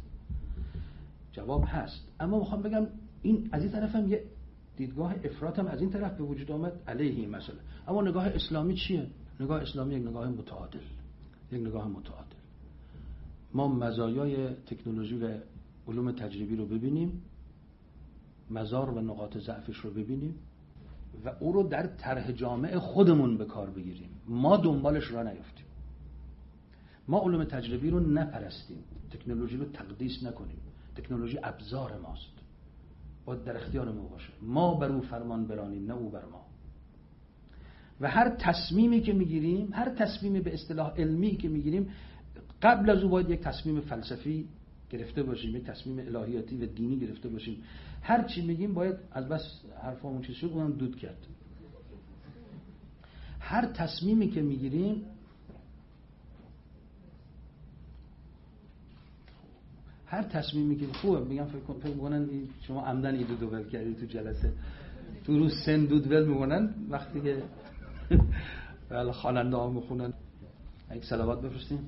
هست، اما میخوام بگم این از این طرف هم یه دیدگاه افراط هم از این طرف به وجود آمد علیه این مسئله. اما نگاه اسلامی چیه؟ نگاه اسلامی یک نگاه متعادل. ما مزایای تکنولوژی و علوم تجریبی رو ببینیم، مزار و نقاط ضعفش رو ببینیم و او رو در طرح جامع خودمون به کار بگیریم. ما دنبالش را نیفتیم. ما علوم تجربی رو نپرستیم، تکنولوژی رو تقدیس نکنیم. تکنولوژی ابزار ماست، باید در اختیار ما باشه. ما بر او فرمان برانیم، نه او بر ما. و هر تصمیمی که میگیریم، هر تصمیمی به اصطلاح علمی که میگیریم، قبل از او باید یک تصمیم فلسفی گرفته باشیم، یک تصمیم الهیاتی و دینی گرفته باشیم. هر چی میگیم باید از بس حرفامون چیز شد اونم دود کرد. هر تصمیمی که میگیریم خوبه میگم فکر میکنن شما عمدن ایدو دوبل کردی تو جلسه، تو رو سن دودول میکنن وقتی که بله خواننده ها میخونن. یک صلوات بفرستیم.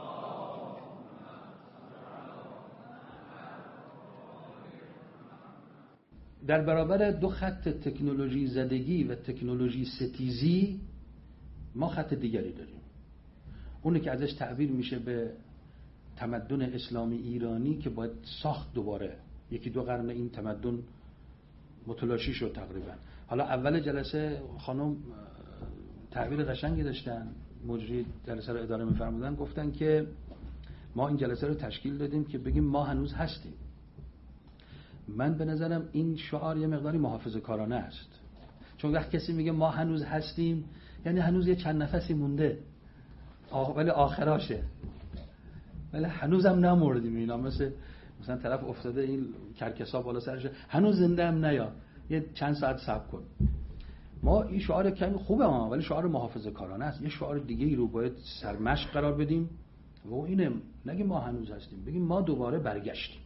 در برابر دو خط تکنولوژی زدگی و تکنولوژی ستیزی ما خط دیگری داریم، اونی که ازش تعبیر میشه به تمدن اسلامی ایرانی که باید ساخت دوباره. یکی دو قرن این تمدن متلاشی شد تقریبا. حالا اول جلسه خانم تعبیر قشنگی داشتن، مجری جلسه رو اداره می‌فرمودن، گفتن که ما این جلسه رو تشکیل دادیم که بگیم ما هنوز هستیم. من به نظرم این شعار یه مقداری محافظه‌کارانه است، چون وقتی کسی میگه ما هنوز هستیم یعنی هنوز یه چند نفسی مونده، ولی آخراشه، ولی هنوزم نمردیم. اینا مثلا طرف افتاده این کرکسا بالا سرش، هنوز زنده هم نیا، یه چند ساعت صبر کن. ما این شعار کمی خوبه ولی شعار محافظه‌کارانه است. یه شعار دیگه ای رو باید سرمشق قرار بدیم و اینه، نگیم ما هنوز هستیم، بگیم ما دوباره برگشتیم.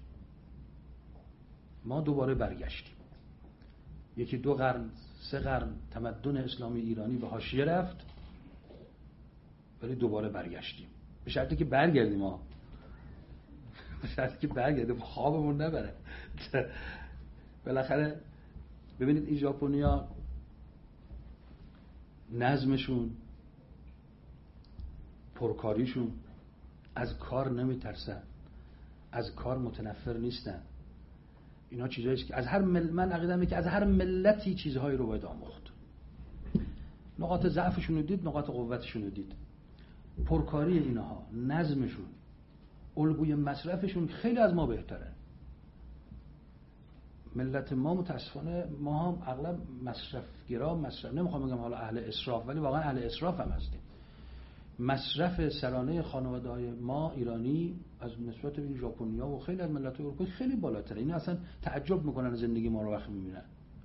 یکی دو قرن سه قرن تمدن اسلامی ایرانی به حاشیه رفت ولی دوباره برگشتیم، به شرطی که برگردیم. ما شاید که برگرده خوابمون نبره. بالاخره ببینید این ژاپنیا نظمشون، پرکاریشون، از کار نمیترسن، از کار متنفر نیستن. اینا چیزایی که از هر من عقیده‌مه که از هر ملتی چیزهایی رو باید آموخت. نقاط ضعفشون رو دید، نقاط قوتشون رو دید. پرکاری اینها، نظمشون، الگوی مصرفشون خیلی از ما بهتره. ملت ما متاسفانه ما هم اغلب مصرفگرا، نمیخوام بگم حالا اهل اسراف، ولی واقعا اهل اسراف هم هستیم. مصرف سرانه خانواده‌های ما ایرانی از نسبت به ژاپنیا و خیلی از ملت‌های اروپایی خیلی بالاتره. اینا اصلا تعجب میکنن زندگی ما رو وقتی میبینن.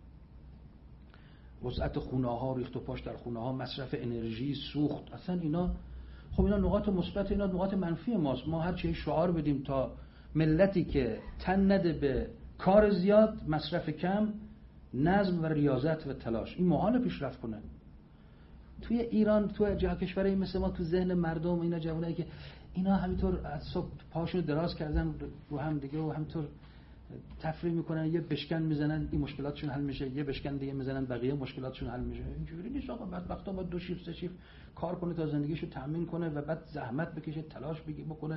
وسعت خونه‌ها، ریخت و پاش در خونه‌ها، مصرف انرژی، سوخت، اصلا اینا خب اینا نقاط مثبت، اینا نقاط منفی ماست. ما هر چی شعار بدیم تا ملتی که تن نده به کار زیاد، مصرف کم، نظم و ریاضت و تلاش، این محال پیشرفت کنه. توی ایران، توی کشورهای مثل ما، تو ذهن مردم اینا جوانایی که اینا همینطور از صبح پاشون دراز کردن رو هم دیگه و همینطور تفریح میکنن، یه بشکن میزنن این مشکلاتشون حل میشه، یه بشکن دیگه میزنن بقیه مشکلاتشون حل میشه. اینجوری نیست آقا. بدبختا با 2 شیفت 3 شیفت کار کنه تا زندگیشو تامین کنه و بعد زحمت بکشه، تلاش بکنه،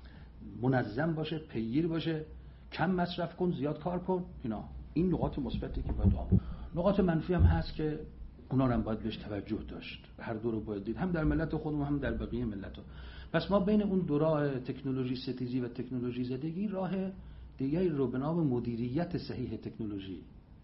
منظم باشه، پیگیر باشه، کم مصرف کن، زیاد کار کن. این نقاط مثبتی که باید آموخت. نقاط منفی هم هست که اونا رو هم باید بهش توجه داشت. هر دو رو باید دید، هم در ملت خودمون هم در بقیه ملت‌ها. پس ما بین اون دو راه تکنولوژی ستیزی و تکنولوژی زدگی راه دیگری رو به نام مدیریت صحیح تکنولوژی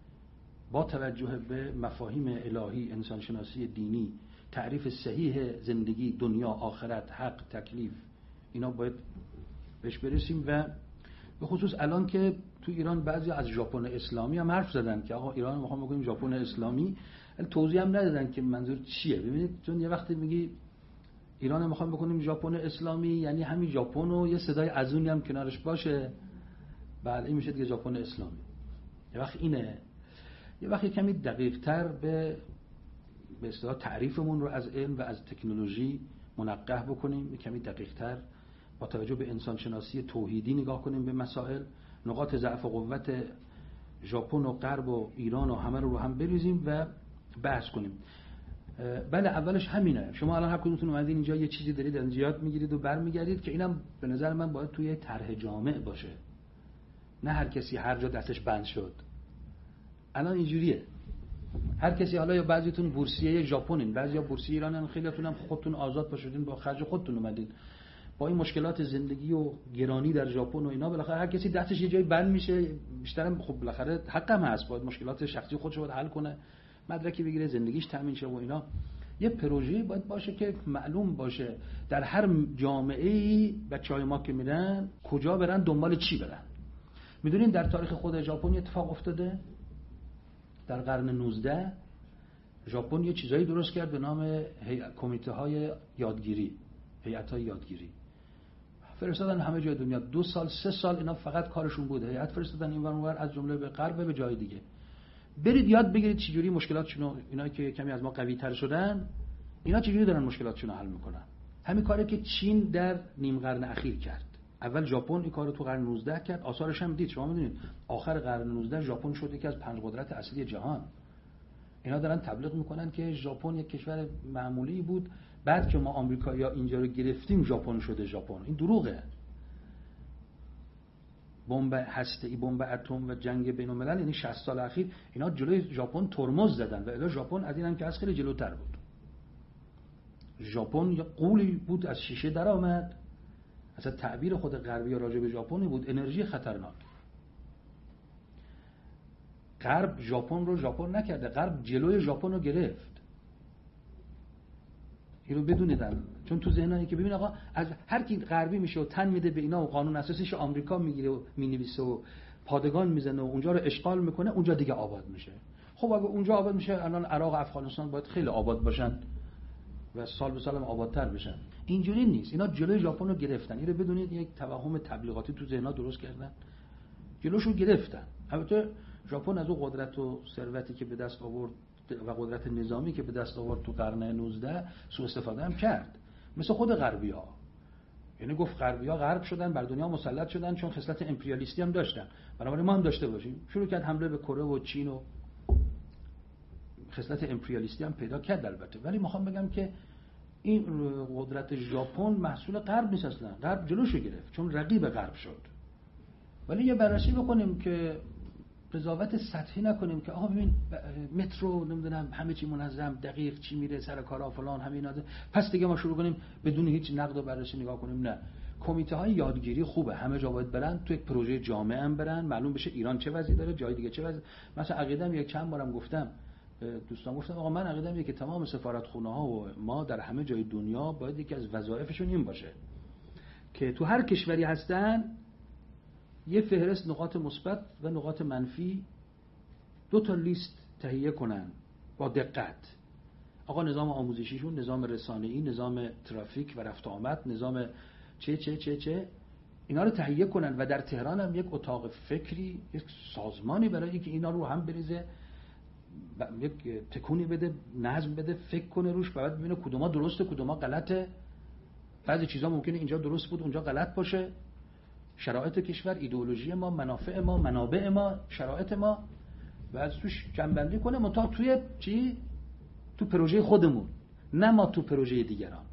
با توجه به مفاهیم الهی، انسانشناسی دینی، تعریف صحیح زندگی، دنیا، آخرت، حق، تکلیف، اینا باید بهش برسیم. و به خصوص الان که تو ایران بعضی از ژاپن اسلامی هم حرف زدن که آقا ایران میخوام بگیم ژاپن اسلامی، توضیح هم ندادن که منظور چیه. ببینید چون یه وقتی میگی ایران میخوام بکنیم ژاپن اسلامی، یعنی همین ژاپن و یه صدای ازونی هم کنارش باشه، بله این میشه دیگه ژاپن اسلامی. یه وقت اینه، یه وقت کمی دقیق‌تر به اصطلاح تعریفمون رو از علم و از تکنولوژی منقح بکنیم، کمی دقیق‌تر با توجه به انسانشناسی توحیدی نگاه کنیم به مسائل، نقاط ضعف و قوت ژاپن و غرب و ایران و همه رو هم بریزیم و بحث کنیم. بله اولش همینه. شما الان هر کدومتون اومدین اینجا یه چیزی دارید از یاد میگیرید و برمیگردید که اینم به نظر من باید توی طرح جامع باشه، نه هر کسی هر جا دستش بند شد. الان اینجوریه هر کسی، حالا یا بعضیتون بورسیه ژاپنین، بعضیا بورسیه ایرانن، خیلیاتون هم خودتون آزاد باشید با خرج خودتون اومدین، با این مشکلات زندگی و گرانی در ژاپن و اینا بالاخره هر کسی دستش یه جایی بند میشه. بیشترم خب بالاخره حقم هست، باید مشکلات شخصی خودش رو حل کنه، مدرکی بگیره، زندگیش تامین شه و اینا. یه پروژه باید باشه که معلوم باشه در هر جامعه‌ای بچه‌های ما که میرن کجا برن، دنبال چی برن. میدونین در تاریخ خود ژاپن اتفاق افتاده. در قرن 19 ژاپن یه چیزایی درست کرد به نام کمیته‌های یادگیری، هیئت‌های یادگیری. فرستادن همه جای دنیا، 2 سال 3 سال اینا فقط کارشون بود هیئت فرستادن این ور اون ور، از جمله به غرب و به جای دیگه. برید یاد بگیرید چجوری مشکلاتشون، اینا که کمی از ما قوی‌تر شدن، اینا چجوری دارن مشکلاتشون رو حل میکنن. همین کاری که چین در نیم قرن اخیر کرد. اول ژاپن این کارو تو قرن 19 کرد، آثارش هم دید. شما میدونید آخر قرن 19 ژاپن شد یکی از 5 قدرت اصلی جهان. اینا دارن تبلیغ میکنن که ژاپن یک کشور معمولی بود، بعد که ما آمریکایی‌ها اینجا رو گرفتیم ژاپن شده ژاپن. این دروغه. بمب هسته‌ای، بمب اتم و جنگ بین‌الملل، یعنی 60 سال اخیر اینا جلوی ژاپن ترمز زدن و الا ژاپن از اینم که از خیلی جلوتر بود. ژاپن یه قولی بود از شیشه در آمد. اصلا تعبیر خود غربی‌ها راجع به ژاپن بود انرژی خطرناک. غرب ژاپن رو ژاپن نکرده، غرب جلوی ژاپن رو گرفت. اینو بدونید، چون تو ذهنایی که ببین آقا از هر کی غربی میشه و تن میده به اینا و قانون اساسیش آمریکا میگیره و مینویسه و پادگان میزنه و اونجا رو اشغال میکنه، اونجا دیگه آباد میشه. خب اگه اونجا آباد میشه، الان عراق و افغانستان باید خیلی آباد باشن و سال به سال هم آبادتر بشن. اینجوری نیست. اینا جلوی ژاپن رو گرفتن. اینو بدونید، یک توهم تبلیغاتی تو ذهن‌ها درست کردن، جلوشو گرفتن. البته ژاپن از اون قدرت و ثروتی که به دست آورد و قدرت نظامی که به دست آورد تو قرن 19 سوء استفاده هم کرد، مثل خود غربی‌ها. یعنی گفت غربی‌ها غرب شدن، بر دنیا مسلط شدن چون خصلت امپریالیستی هم داشتن، بنابراین ما هم داشته باشیم. شروع کرد حمله به کره و چین و خصلت امپریالیستی هم پیدا کرد البته. ولی میخوام بگم که این قدرت ژاپن محصول غرب نیست اصلا. غرب جلوشو گرفت چون رقیب غرب شد. ولی یه بررسی بکنیم که قضاوت سطحی نکنیم که آقا ببین مترو نمیدونم همه چی منظم دقیق چی میره سر کارا فلان همین پس دیگه ما شروع کنیم بدون هیچ نقد و بررسی نگاه کنیم. نه، کمیته های یادگیری خوبه، همه جا باید برن، تو یک پروژه جامع هم برن، معلوم بشه ایران چه وضعی داره، جای دیگه چه وضع. مثلا عقیده‌ام یک چند بارم گفتم دوستان، گفتم آقا من عقیده‌ام اینه که تمام سفارتخونه‌ها و ما در همه جای دنیا باید یکی از وظایفشون این باشه که تو هر کشوری هستن یه فهرست نقاط مثبت و نقاط منفی 2 تا لیست تهیه کنن با دقت. آقا نظام آموزشیشون، نظام رسانه‌ای، نظام ترافیک و رفت آمد، نظام چه اینا رو تهیه کنن و در تهران هم یک اتاق فکری، یک سازمانی برای که اینا رو هم بریزه، یک تکونی بده، نظم بده، فکر کنه روش، بعد ببینه کدوما درسته کدوما غلطه. بعضی چیزا ممکنه اینجا درست بود اونجا غلط باشه. شرایط کشور، ایدئولوژی ما، منافع ما، منابع ما، شرایط ما، و از توش جنبندی کنه منتها توی چی؟ تو پروژه خودمون، نه ما تو پروژه دیگران.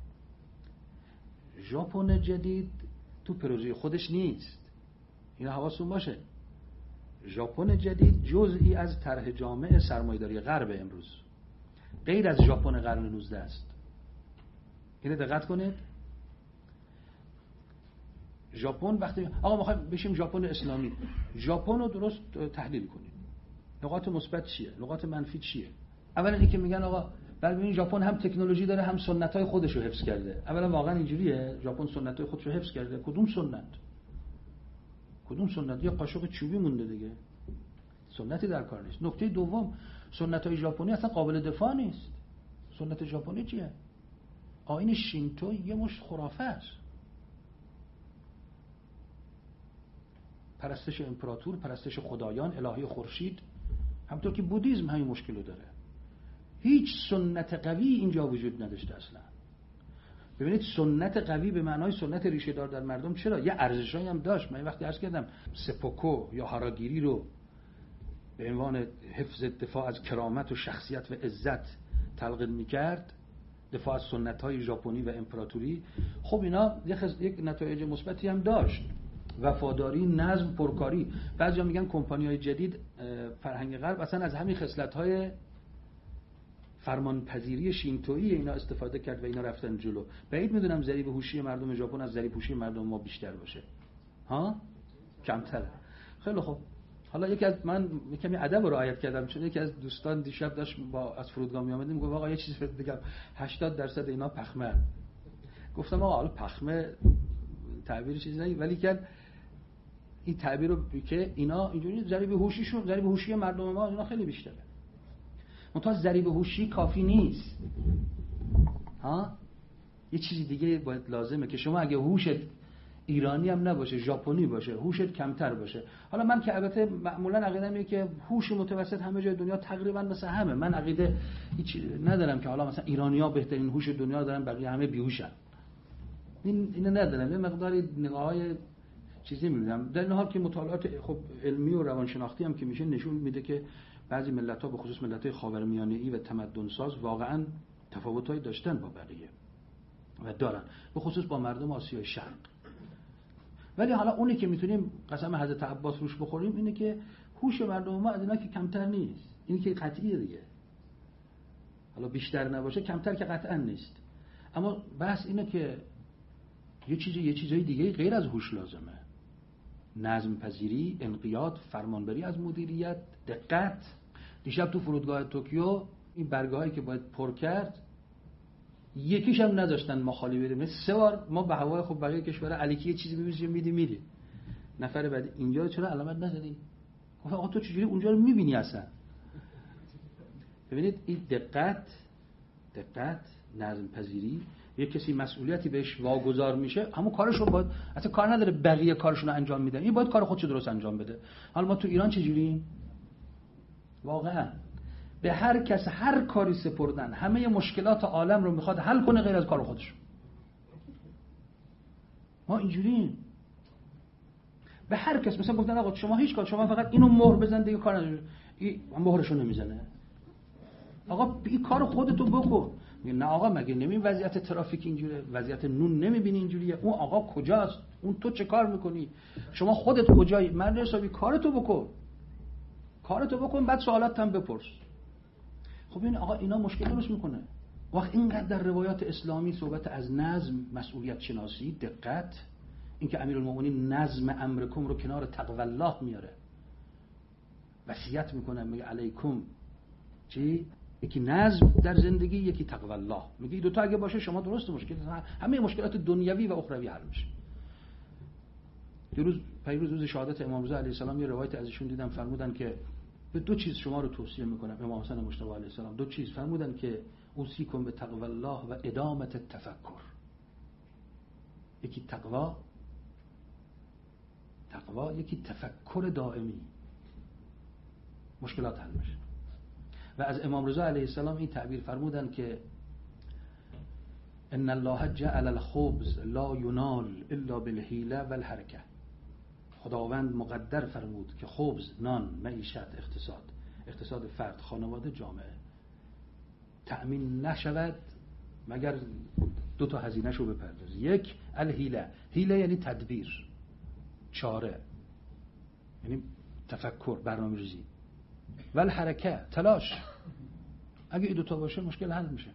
ژاپن جدید تو پروژه خودش نیست، اینا حواستون باشه. ژاپن جدید جزئی از طرح جامع سرمایه‌داری غرب امروز، غیر از ژاپن قرن 19 است. اینو دقت کنید. ژاپن وقتی آقا می‌خوایم بشیم ژاپن اسلامی، ژاپن رو درست تحلیل کنید. نقاط مثبت چیه؟ نقاط منفی چیه؟ اولا اینکه میگن آقا ببین ژاپن هم تکنولوژی داره هم سنت‌های خودش رو حفظ کرده. اولا واقعا اینجوریه؟ ژاپن سنت‌های خودش رو حفظ کرده؟ کدوم سنت؟ کدوم سنت؟ یا قاشق چوبی مونده دیگه. سنتی در کار نیست. نکته دوم، سنت‌های ژاپنی اصلا قابل دفاع نیست. سنت ژاپنی چیه؟ آیین شینتو یه مشت خرافه است. پرستش امپراتور، پرستش خدایان، الهه خورشید، همونطور که بودیسم همین مشکل رو داره. هیچ سنت قوی اینجا وجود نداشته اصلا. ببینید سنت قوی به معنای سنت ریشه دار در مردم چرا؟ یه ارزشایی هم داشت. من وقتی عرض کردم سپوکو یا هاراگیری رو به عنوان حفظ دفاع از کرامت و شخصیت و عزت تلقین می‌کرد، دفاع از سنت‌های ژاپنی و امپراتوری، خب اینا یک نتایج مثبتی هم داشت. وفاداری، نظم، پرکاری. بعضیا میگن کمپانی‌های جدید فرهنگ غرب اصلا از همین خصلت‌های فرمانپذیری شینتویی اینا استفاده کرد و اینا رفتن جلو. بعید میدونم ضریب هوشی مردم ژاپن از ضریب هوشی مردم ما بیشتر باشه. ها؟ کمتره. خیلی خوب. حالا من کمی ادب رو رعایت کردم، چون یکی از دوستان دیشب داشت از فرودگاه می اومدیم گفت آقا یه چیزی بگم 80% اینا پخمه. گفتم آقا حالا پخمه تعبیر چیزی نه، ولی که این تعبیر رو که اینا اینجوری ضریب هوشیشون، ضریب هوشی مردم ما اینا خیلی بیشتره. منتها ضریب هوشی کافی نیست. ها؟ یه چیزی دیگه باید لازمه که شما اگه هوشت ایرانی هم نباشه، ژاپنی باشه، هوشت کمتر باشه. حالا من که البته معمولا عقیده‌ام اینه که هوش متوسط همه جای دنیا تقریبا مثل همه. من عقیده هیچ ندارم که حالا مثلا ایرانی‌ها بهترین هوش دنیا دارن بقیه همه بیهوشن. اینو ندارم. یه مقداری نگاه‌های چیزی می‌بینم. در این حال که مطالعات خب علمی و روانشناختی هم که میشه نشون میده که بعضی ملت‌ها به خصوص ملت‌های خاورمیانه‌ای و تمدن‌ساز واقعاً تفاوت‌هایی داشتن با بقیه و دارن، به خصوص با مردم آسیای شرق. ولی حالا اونی که میتونیم قسم حضرت عباس روش بخوریم اینه که هوش مردم ما از اینا که کمتر نیست. اینی که قطعیه دیگه. حالا بیشتر نباشه، کمتر که قطعا نیست. اما بحث اینه که یه چیزای دیگه غیر از هوش لازمه. نظم پذیری، انقیاد، فرمانبری از مدیریت، دقت. دیشب تو فرودگاه توکیو این برگاهایی که باید پر کرد یکیش هم نذاشتن ما خالی بریم. 3 بار ما به هوای خب بقیه کشورها الکی یه چیزی می‌بینیم میدی. نفر بعد اینجا چرا علامت نزدی؟ گفت آقا تو چجوری اونجا رو می‌بینی اصلا؟ ببینید این دقت، نظم پذیری، یه کسی مسئولیتی بهش واگذار میشه، همون کارشو باید، اصلا کار نداره بقیه کارشون رو انجام میدن، این باید کار خودشو درست انجام بده. حالا ما تو ایران چجوری؟ واقعا به هر کس هر کاری سپردن، همه مشکلات عالم رو میخواد حل کنه غیر از کار خودش. ما اینجوریم. به هر کس مثلا گفتن آقا شما هیچ کار، شما فقط اینو مهر بزن دیگه کار نداره، این مهرشو نمیزنه. آقا این کار خودتو بکن. میگه نه آقا مگه نمیبینی وضعیت ترافیک اینجوره، وضعیت نون نمیبینی اینجوریه، اون آقا کجاست، اون تو چه کار میکنی، شما خودت کجایی، من حسابی کارتو بکن بعد سوالات هم بپرس. خب این آقا اینا مشکل درست میکنه. وقت اینقدر در روایات اسلامی صحبت از نظم، مسئولیت شناسی، دقت، اینکه امیرالمومنین نظم امرکم رو کنار تقوی الله میاره، وصیت میکنه میگه علیکم چی؟ یکی نظم در زندگی، یکی تقوی الله. میگه این دوتا اگه باشه شما درست مشکل همه مشکلات دنیوی و اخروی حل میشه. پیروز روز شهادت امام رضا علیه السلام یه روایت از ایشون دیدم، فرمودن که به دو چیز شما رو توصیه میکنم، امام حسن مجتبی علیه السلام دو چیز فرمودن که اوصیکم به تقوی الله و ادامت التفکر. یکی تقوا، یکی تفکر دائمی، مشکلات حل میشه. و از امام رضا علیه السلام این تعبیر فرمودن که ان الله جعل الخبز لا ينال الا بالحیله والحرکه. خداوند مقدر فرمود که خبز، نان، معیشت، اقتصاد فرد، خانواده، جامعه تأمین نشود مگر دو تا هزینه‌شو بپردازی. یک الحیله، حیله یعنی تدبیر، چاره، یعنی تفکر، برنامه‌ریزی، والحرکه، تلاش. اگه این دوتا باشه مشکل حل میشه.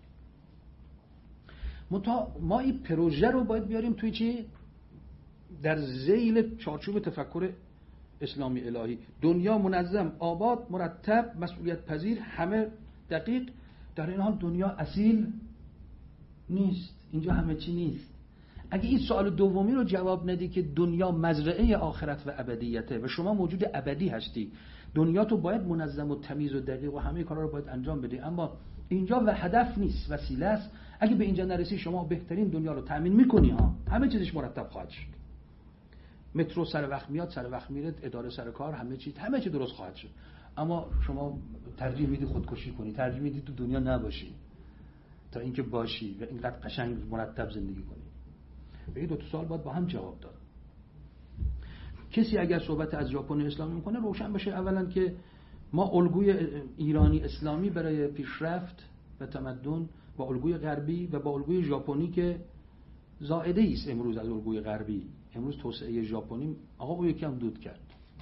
ما این پروژه رو باید بیاریم توی چی؟ در ذیل چارچوب تفکر اسلامی الهی. دنیا منظم، آباد، مرتب، مسئولیت پذیر، همه دقیق. در این حال دنیا اصیل نیست، اینجا همه چی نیست. اگه این سوال دومی رو جواب ندی که دنیا مزرعه آخرت و ابدیته و شما موجود ابدی هستی، دنیا تو باید منظم و تمیز و دقیق و همه کارا رو باید انجام بدی، اما اینجا و هدف نیست، وسیله است. اگه به اینجا نرسی شما بهترین دنیا رو تأمین میکنی ها، همه چیزش مرتب خواهد شد، مترو سر وقت میاد سر وقت میره، اداره سر کار، همه چی درست خواهد شد. اما شما ترجیح میدی خودکشی کنی، ترجیح میدی تو دنیا نباشی تا اینکه باشی و اینقدر قشنگ مرتب زندگی کنی. به این دو تا سوال باید با هم جواب داد. کسی اگر صحبت از ژاپن اسلامی میکنه روشن بشه اولا که ما الگوی ایرانی اسلامی برای پیشرفت و تمدن با الگوی غربی و با الگوی ژاپنی که زائده است امروز از الگوی غربی، امروز توسعه ژاپنی آقا او یکم دود کرد.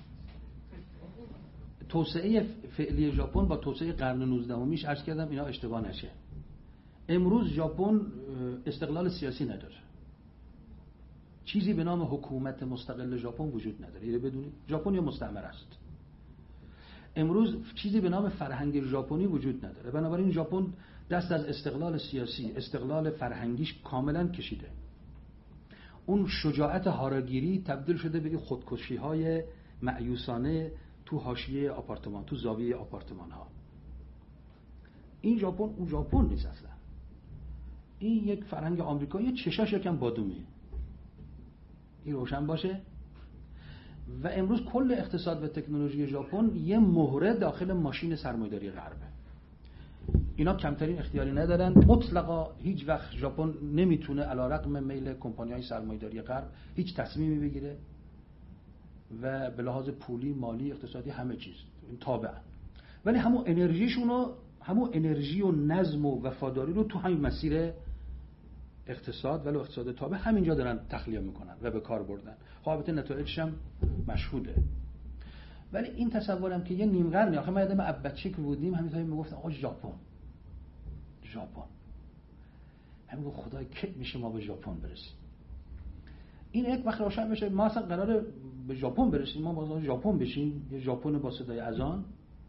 توسعه فعلی ژاپن با توسعه قرن 19 عرض کردم اینا اشتباه نشه. امروز ژاپن استقلال سیاسی نداره، چیزی به نام حکومت مستقل ژاپن وجود نداره. اینو بدونید ژاپن یا مستعمره است. امروز چیزی به نام فرهنگ ژاپنی وجود نداره. بنابراین ژاپن دست از استقلال سیاسی، استقلال فرهنگیش کاملا کشیده. اون شجاعت هاراگیری تبدیل شده به خودکشی‌های مأیوسانه تو حاشیه آپارتمان، تو زاویه آپارتمان ها. این ژاپن اون ژاپن نیست اصلا. این یک فرهنگ آمریکایی، چشاش یکم بادومیه. این روشن باشه. و امروز کل اقتصاد و تکنولوژی ژاپن یه مهره داخل ماشین سرمایه‌داری غربه. اینا کمترین اختیاری ندارن، مطلقا هیچ وقت ژاپن نمیتونه علیرغم میل کمپانی‌های سرمایه‌داری غرب هیچ تصمیمی بگیره و به لحاظ پولی، مالی، اقتصادی همه چیز این تابعن. ولی همون انرژیشونو، همون انرژی و نظم و وفاداری رو تو همین مسیر اقتصاد ولی اقتصاد تابع همینجا دارن تخلیه میکنن و به کار بردن. خب البته نتایجش هم مشهوده. ولی این تصورم که یه نیم قرنی آخه ما یادم بچه که بودیم همینطوری میگفتن آقا ژاپن همین خدای کی میشه ما به ژاپن برسیم. این یک وقت روشن بشه ما اصلا قراره به ژاپن برسیم، ما باز ژاپن بشیم، یه ژاپن با صدای اذان،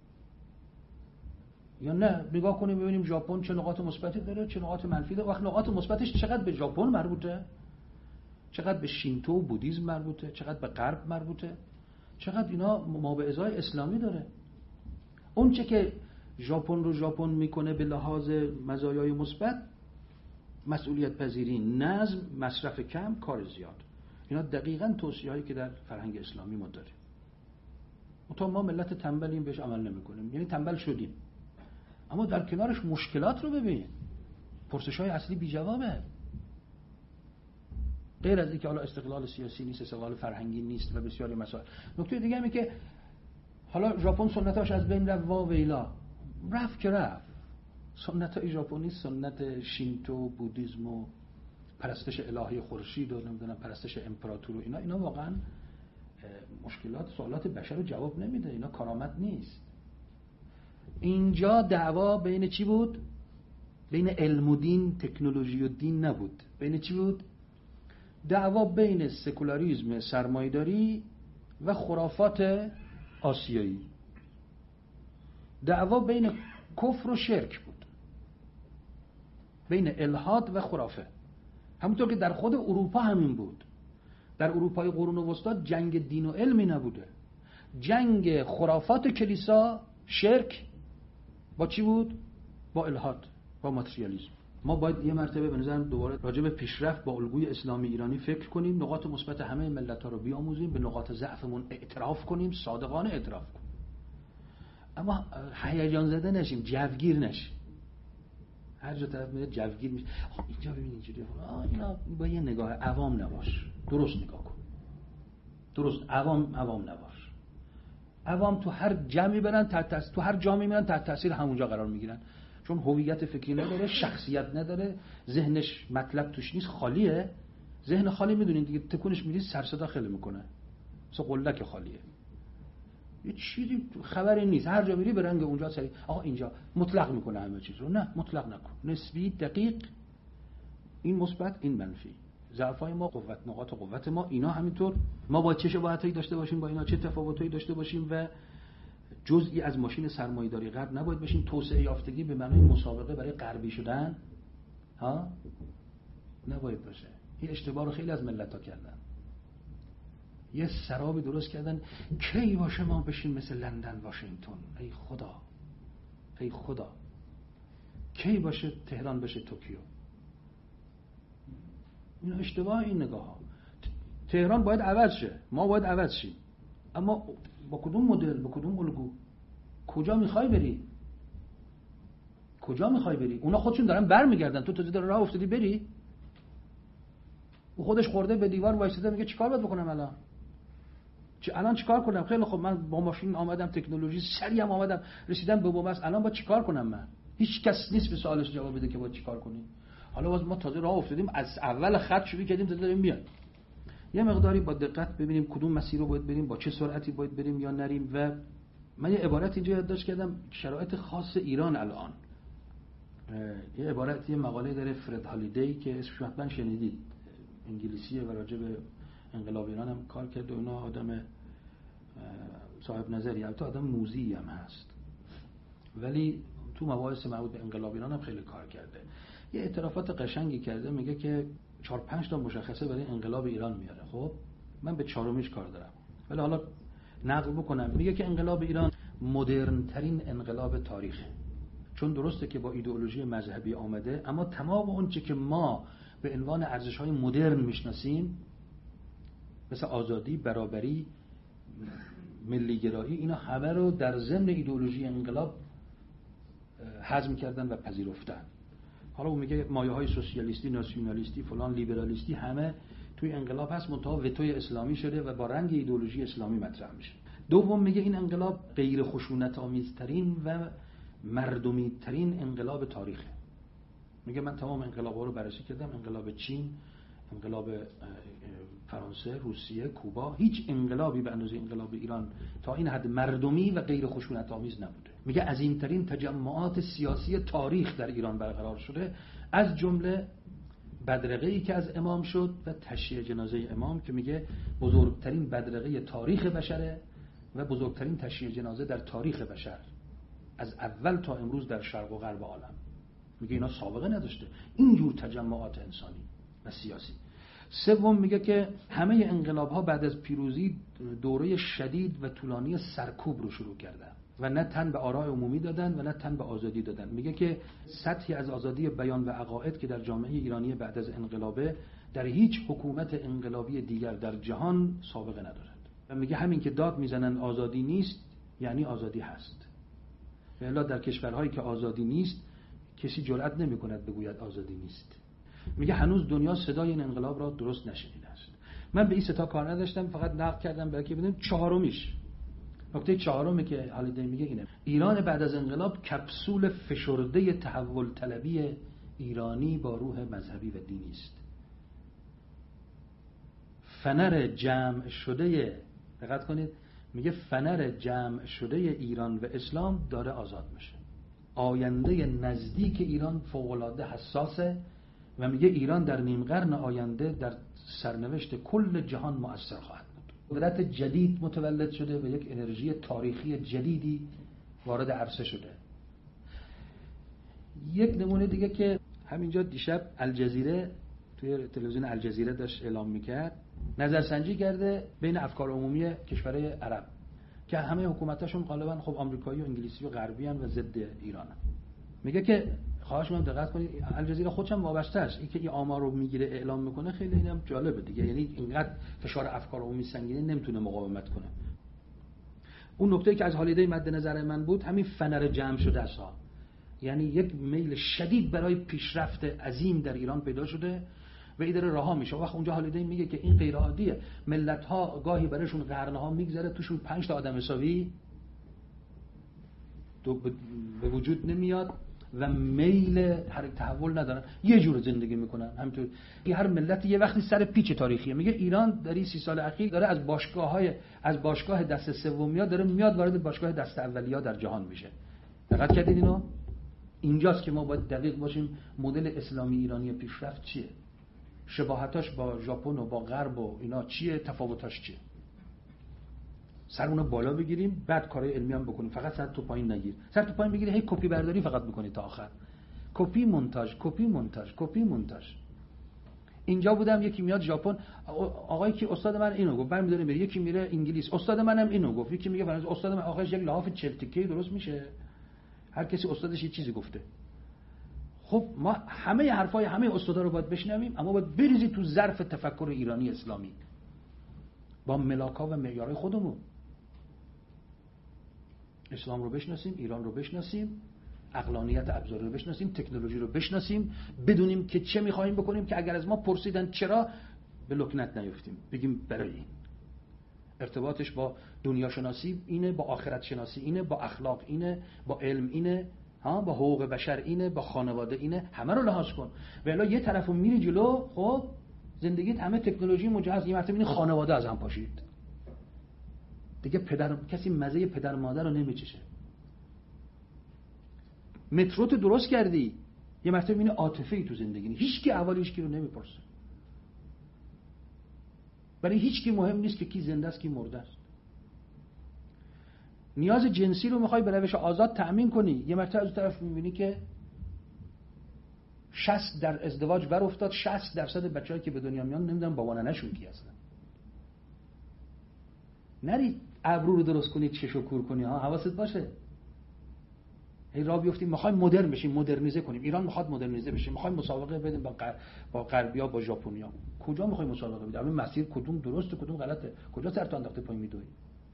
یا نه نگاه کنیم ببینیم ژاپن چه نقاط مثبتی داره چه نقاط منفی داره. وقت نقاط مثبتش چقدر به ژاپن مربوطه، چقدر به شینتو و بودیسم مربوطه، چقدر به غرب مربوطه، چقدر اینا ما به ازای اسلامی داره. اون چه که ژاپن رو ژاپن میکنه به لحاظ مزایای مثبت، مسئولیت پذیری، نظم، مصرف کم، کار زیاد، اینا دقیقاً توصیه‌هایی که در فرهنگ اسلامی ما داریم. تا ما ملت تنبلیم بهش عمل نمی‌کنیم، یعنی تنبل شدیم. اما در کنارش مشکلات رو ببین، پرسش‌های اصلی بی جوابه. غیر از اینکه حالا استقلال سیاسی نیست، استقلال فرهنگی نیست و بسیاری مسائل. نکته دیگه اینه که حالا ژاپن سنتاش از بین رفت، وا ویلا، رفت که رفت. سنتای ژاپنی سنت شینتو، بودیسم و پرستش الهه خورشید و نمیدونم پرستش امپراتور و اینا واقعا مشکلات سوالات بشر رو جواب نمیده. اینا کرامت نیست. اینجا دعوا بین چی بود؟ بین علم و دین، تکنولوژی و دین نبود. بین چی بود؟ دعوا بین سکولاریسم سرمایه‌داری و خرافات آسیایی. دعوا بین کفر و شرک بود، بین الحاد و خرافه. همونطور که در خود اروپا همین بود. در اروپای قرون وسطا جنگ دین و علمی نبوده، جنگ خرافات کلیسا، شرک با چی بود؟ با الحاد، با ماتریالیسم. ما باید یه مرتبه به نظرم دوباره راجع به پیشرفت با الگوی اسلامی ایرانی فکر کنیم، نقاط مثبت همه ملت‌ها رو بیاموزیم، به نقاط ضعفمون اعتراف کنیم، صادقانه اعتراف کنیم، اما هیجان زده نشیم، جوگیر نشیم. هر جا طرف میره جوگیر میشه. اینجا ببین اینجوری، اینا با یه نگاه عوام نباش، درست نگاه کن. درست عوام نباش. عوام تو هر جمعی برن تو هر جامعه میرن تحت تاثیر همونجا قرار میگیرن، چون هویت فکری نداره، شخصیت نداره، ذهنش مطلب توش نیست، خالیه. ذهن خالی میدونین دیگه، تکونش میدید سر صدا خیلی میکنه، مثل قلک خالیه، یه چیزی خبری نیست. هر جا میری به رنگ اونجا سری آقا اینجا مطلق میکنه همه چیز رو. نه، مطلق نکن، نسبی، دقیق، این مثبت این منفی. ضعفای ما، نقاط قوت ما، اینا همینطور. ما با چه شباهتایی داشته باشیم با اینا، چه تفاوتایی داشته باشیم و جزئی از ماشین سرمایه‌داری غرب نباید بشیم. توسعه یافتگی به معنای مسابقه برای غربی شدن نباید باشه. این اشتباه رو خیلی از ملت‌ها کردن. یه سرابی درست کردن کی باشه ما بشیم مثل لندن، واشنگتن. ای خدا کی باشه تهران بشه توکیو. این اشتباه. این نگاه ها. تهران باید عوض شه، ما باید عوض شیم، اما با کدوم مدل، با کدوم الگو؟ کجا میخوای بری؟ اونا خودشون دارن برمیگردن، تو تازه راه افتادی بری. او خودش خورده به دیوار وایساده، میگه چیکار باید بکنم الان چیکار کنم؟ خیلی خب من با ماشین آمدم، تکنولوژی سریع آمدم، رسیدم به بومس، الان باید چیکار کنم؟ من هیچ کس نیست به سوالش جواب بده که باید چیکار کنیم. حالا ما تازه راه افتادیم، از اول خط شروع کردیم، تازه داریم میایم. یه مقداری با دقت ببینیم کدوم مسیر رو باید بریم، با چه سرعتی باید بریم یا نریم. و من یه عبارت اینجا یادداشت کردم، شرایط خاص ایران الان. یه عبارت، یه مقاله داره فرد هالیدی که اسمش حتما شنیدید، انگلیسیه و راجع به انقلاب ایران هم کار کرده. اونا آدم صاحب نظری، البته آدم موذی هم هست، ولی تو مباحث مربوط به انقلاب ایران هم خیلی کار کرده. یه اعترافات قشنگی کرده، میگه که 4-5 تا مشخصه برای انقلاب ایران میاره. خب من به 4میش کار دارم، ولی حالا نقل بکنم. میگه که انقلاب ایران مدرن ترین انقلاب تاریخه، چون درسته که با ایدئولوژی مذهبی آمده، اما تمام اون چه که ما به عنوان ارزش‌های مدرن میشناسیم، مثل آزادی، برابری، ملی‌گرایی، اینا همه رو در ضمن ایدئولوژی انقلاب هضم کردن و پذیرفتن. حالا اون میگه مایه‌های سوسیالیستی، ناسیونالیستی، فلان، لیبرالیستی همه توی انقلاب هست، منتها وتوی اسلامی شده و با رنگ ایدئولوژی اسلامی مطرح میشه. دوم میگه این انقلاب غیر خشونت آمیزترین و مردمی ترین انقلاب تاریخه. میگه من تمام انقلاب‌ها رو بررسی کردم، انقلاب چین، انقلاب فرانسه، روسیه، کوبا، هیچ انقلابی به اندازه انقلاب ایران تا این حد مردمی و غیر خشونت آمیز نبوده. میگه عظیمترین تجمعات سیاسی تاریخ در ایران برقرار شده، از جمله بدرقه‌ای که از امام شد و تشییع جنازه امام، که میگه بزرگترین بدرقه تاریخ بشره و بزرگترین تشییع جنازه در تاریخ بشر از اول تا امروز در شرق و غرب عالم. میگه اینا سابقه نداشته اینجور تجمعات انسانی و سیاسی. سوم میگه که همه انقلاب‌ها بعد از پیروزی دوره شدید و طولانی سرکوب رو شروع کردن و نه تن به آراء عمومی دادن و نه تن به آزادی دادن. میگه که سطحی از آزادی بیان و عقاید که در جامعه ایرانی بعد از انقلابه در هیچ حکومت انقلابی دیگر در جهان سابقه ندارد. و میگه همین که داد میزنن آزادی نیست، یعنی آزادی هست. الا در کشورهایی که آزادی نیست، کسی جرئت نمی‌کند بگوید آزادی نیست. میگه هنوز دنیا صدای این انقلاب را درست نشنیده است. من به این ستا کار نداشتم، فقط نقد کردم برای که بدونیم چهارمیش. نکته چهارمی که هالیدی میگه اینه: ایران بعد از انقلاب کپسول فشرده تحول طلبی ایرانی با روح مذهبی و دینی است. فنر جمع شده، دقت کنید، میگه فنر جمع شده ایران و اسلام داره آزاد میشه. آینده نزدیک ایران فوق‌العاده حساسه و میگه ایران در نیم قرن آینده در سرنوشت کل جهان مؤثر خواهد بود. قدرت جدید متولد شده و یک انرژی تاریخی جدیدی وارد عرصه شده. یک نمونه دیگه که همینجا دیشب الجزیره توی تلویزیون الجزیره داشت اعلام میکرد، نظرسنجی کرده بین افکار عمومی کشورهای عرب که همه حکومتاشون غالبا خب آمریکایی و انگلیسی و غربی ان و ضد ایرانن. میگه که خواهش می‌کنم دقت کنید، الجزیره خودش هم وابسته است، این که این آمار رو میگیره اعلام میکنه خیلی اینم جالبه دیگه، یعنی اینقدر فشار افکار عمومی سنگینه نمیتونه مقاومت کنه. اون نکته‌ای که از هالیدی مد نظر من بود همین فنر جمع شده است ها، یعنی یک میل شدید برای پیشرفت عظیم در ایران پیدا شده و این داره رها میشه. وقت اونجا هالیدی میگه که این غیر عادیه، ملت‌ها گاهی برایشون قرن‌ها میگذره توشون 5 تا آدم حسابی به وجود نمیاد و میل تحول ندارن، یه جور زندگی میکنن همینطور. هر ملت یه وقتی سر پیچ تاریخیه. میگه ایران در این 30 سال اخیر داره از باشگاه دست سومیا داره میاد وارد باشگاه دست اولیا در جهان میشه. دقت کردید اینو؟ اینجاست که ما باید دقیق باشیم مدل اسلامی ایرانی پیشرفت چیه، شباهتاش با ژاپن و با غرب و اینا چیه، تفاوتاش چیه. سرمون رو بالا بگیریم، بعد کارهای علمی هم بکنیم، فقط سر تو پایین نگیر. سر تو پایین بگیری هی کپی برداری فقط میکنی تا آخر، کپی مونتاژ. اینجا بودم یکی میاد ژاپن، آقایی که استاد من اینو گفت، برمی‌داره میره، یکی میره انگلیس، استاد منم اینو گفت، یکی میگه فرانسه، استاد من آخرش یک لحاف 40 تکه‌ای درست میشه. هر کسی استادش یه چیزی گفته. خب ما همه حرفای همه استادا رو باید بشنویم، اما باید بریزی تو ظرف تفکر ایرانی اسلامی با ملاک‌ها و معیارهای خودمون. اسلام رو بشناسیم، ایران رو بشناسیم، عقلانیت ابزار رو بشناسیم، تکنولوژی رو بشناسیم، بدونیم که چه می‌خوایم بکنیم که اگر از ما پرسیدن چرا به لکنت نیفتیم، بگیم برای این. ارتباطش با دنیا شناسی اینه، با آخرت شناسی اینه، با اخلاق اینه، با علم اینه، با حقوق بشر اینه، با خانواده اینه، همه رو لحاظ کن. ولی یه طرفو میری جلو، خب زندگیت همه تکنولوژی مجهز، یه مرتبه این خانواده از هم پاشید دیگه، کسی مزه پدر مادر رو نمیچشه. مترو تو درست کردی، یه مرتبه این عاطفه‌ای تو زندگی نیست، هیچ کی احوال هیچ کی رو نمیپرسه. برای هیچ کی مهم نیست که کی زنده است کی مرده است. نیاز جنسی رو میخوای به روش آزاد تأمین کنی، یه مرتبه از اون طرف میبینی که 60 در ازدواج بر افتاد، 60% بچه‌ای که به دنیا میان نمیدونم بابا ننه‌شون کی هستن. نری ابرو رو درست کنی، چشو کور کنی، حواست باشه. هی راه بیفتیم میخوایم مدرن بشیم، مدرنیزه کنیم. ایران میخواد مدرنیزه بشه، میخوایم مسابقه بدیم با غربیا، با ژاپنیا. کجا میخوایم مسابقه بدیم؟ الان مسیر کدوم درسته کدوم غلطه؟ کجا سر تو انداخته پای میدوی؟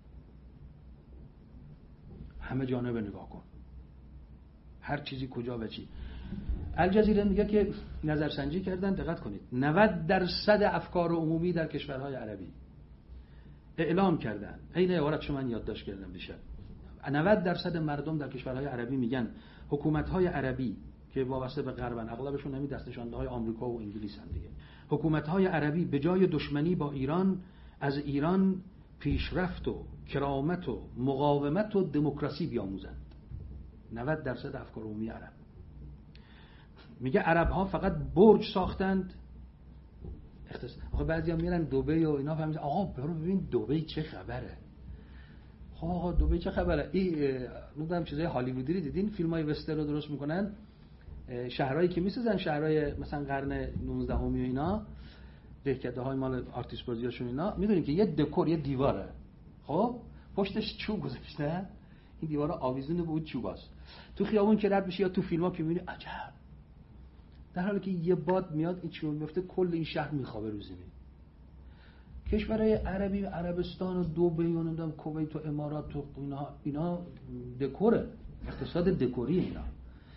همه جانبه نگاه کن، هر چیزی کجا و چی. الجزیره میگه که نظرسنجی کردن، دقت کنید، 90% افکار عمومی در کشورهای عربی اعلام کردن، این عبارت شما من یادداشت کردم دیشب، 90% مردم در کشورهای عربی میگن حکومت‌های عربی که وابسته به غربن، اغلبشون همین دستنشان‌ده‌های آمریکا و انگلیس هم دیگه، حکومت‌های عربی به جای دشمنی با ایران از ایران پیشرفت و کرامت و مقاومت و دموکراسی بیاموزند. 90% افکار عمومی عرب. میگه عرب‌ها فقط برج ساختند. آخه بعضیا میرن دبی و اینا فهمیدن آقا برو ببین دبی چه خبره. خب آقا دبی چه خبره؟ این نمیدونم چیزای هالیوودی رو دیدین، فیلمای وسترن رو درست میکنن، شهرهایی که میسازن، شهرهای مثلا قرن 19 و اینا، دهکده‌های مال آرتیست بازیاشون اینا، میدونین که یه دکور، یه دیواره، خب پشتش چوب گذاشتن، این دیواره آویزون به اون چوباست. تو خیابون که رد میشی یا تو فیلم‌ها که میبینی عجب، در حالی که یه باد میاد این چوب میفته کل این شهر میخوابه رو زمین. کشورهای عربی، عربستان و دبی و نمیدونم کویت و امارات و اینا دکوره، اقتصاد دکوری اینا.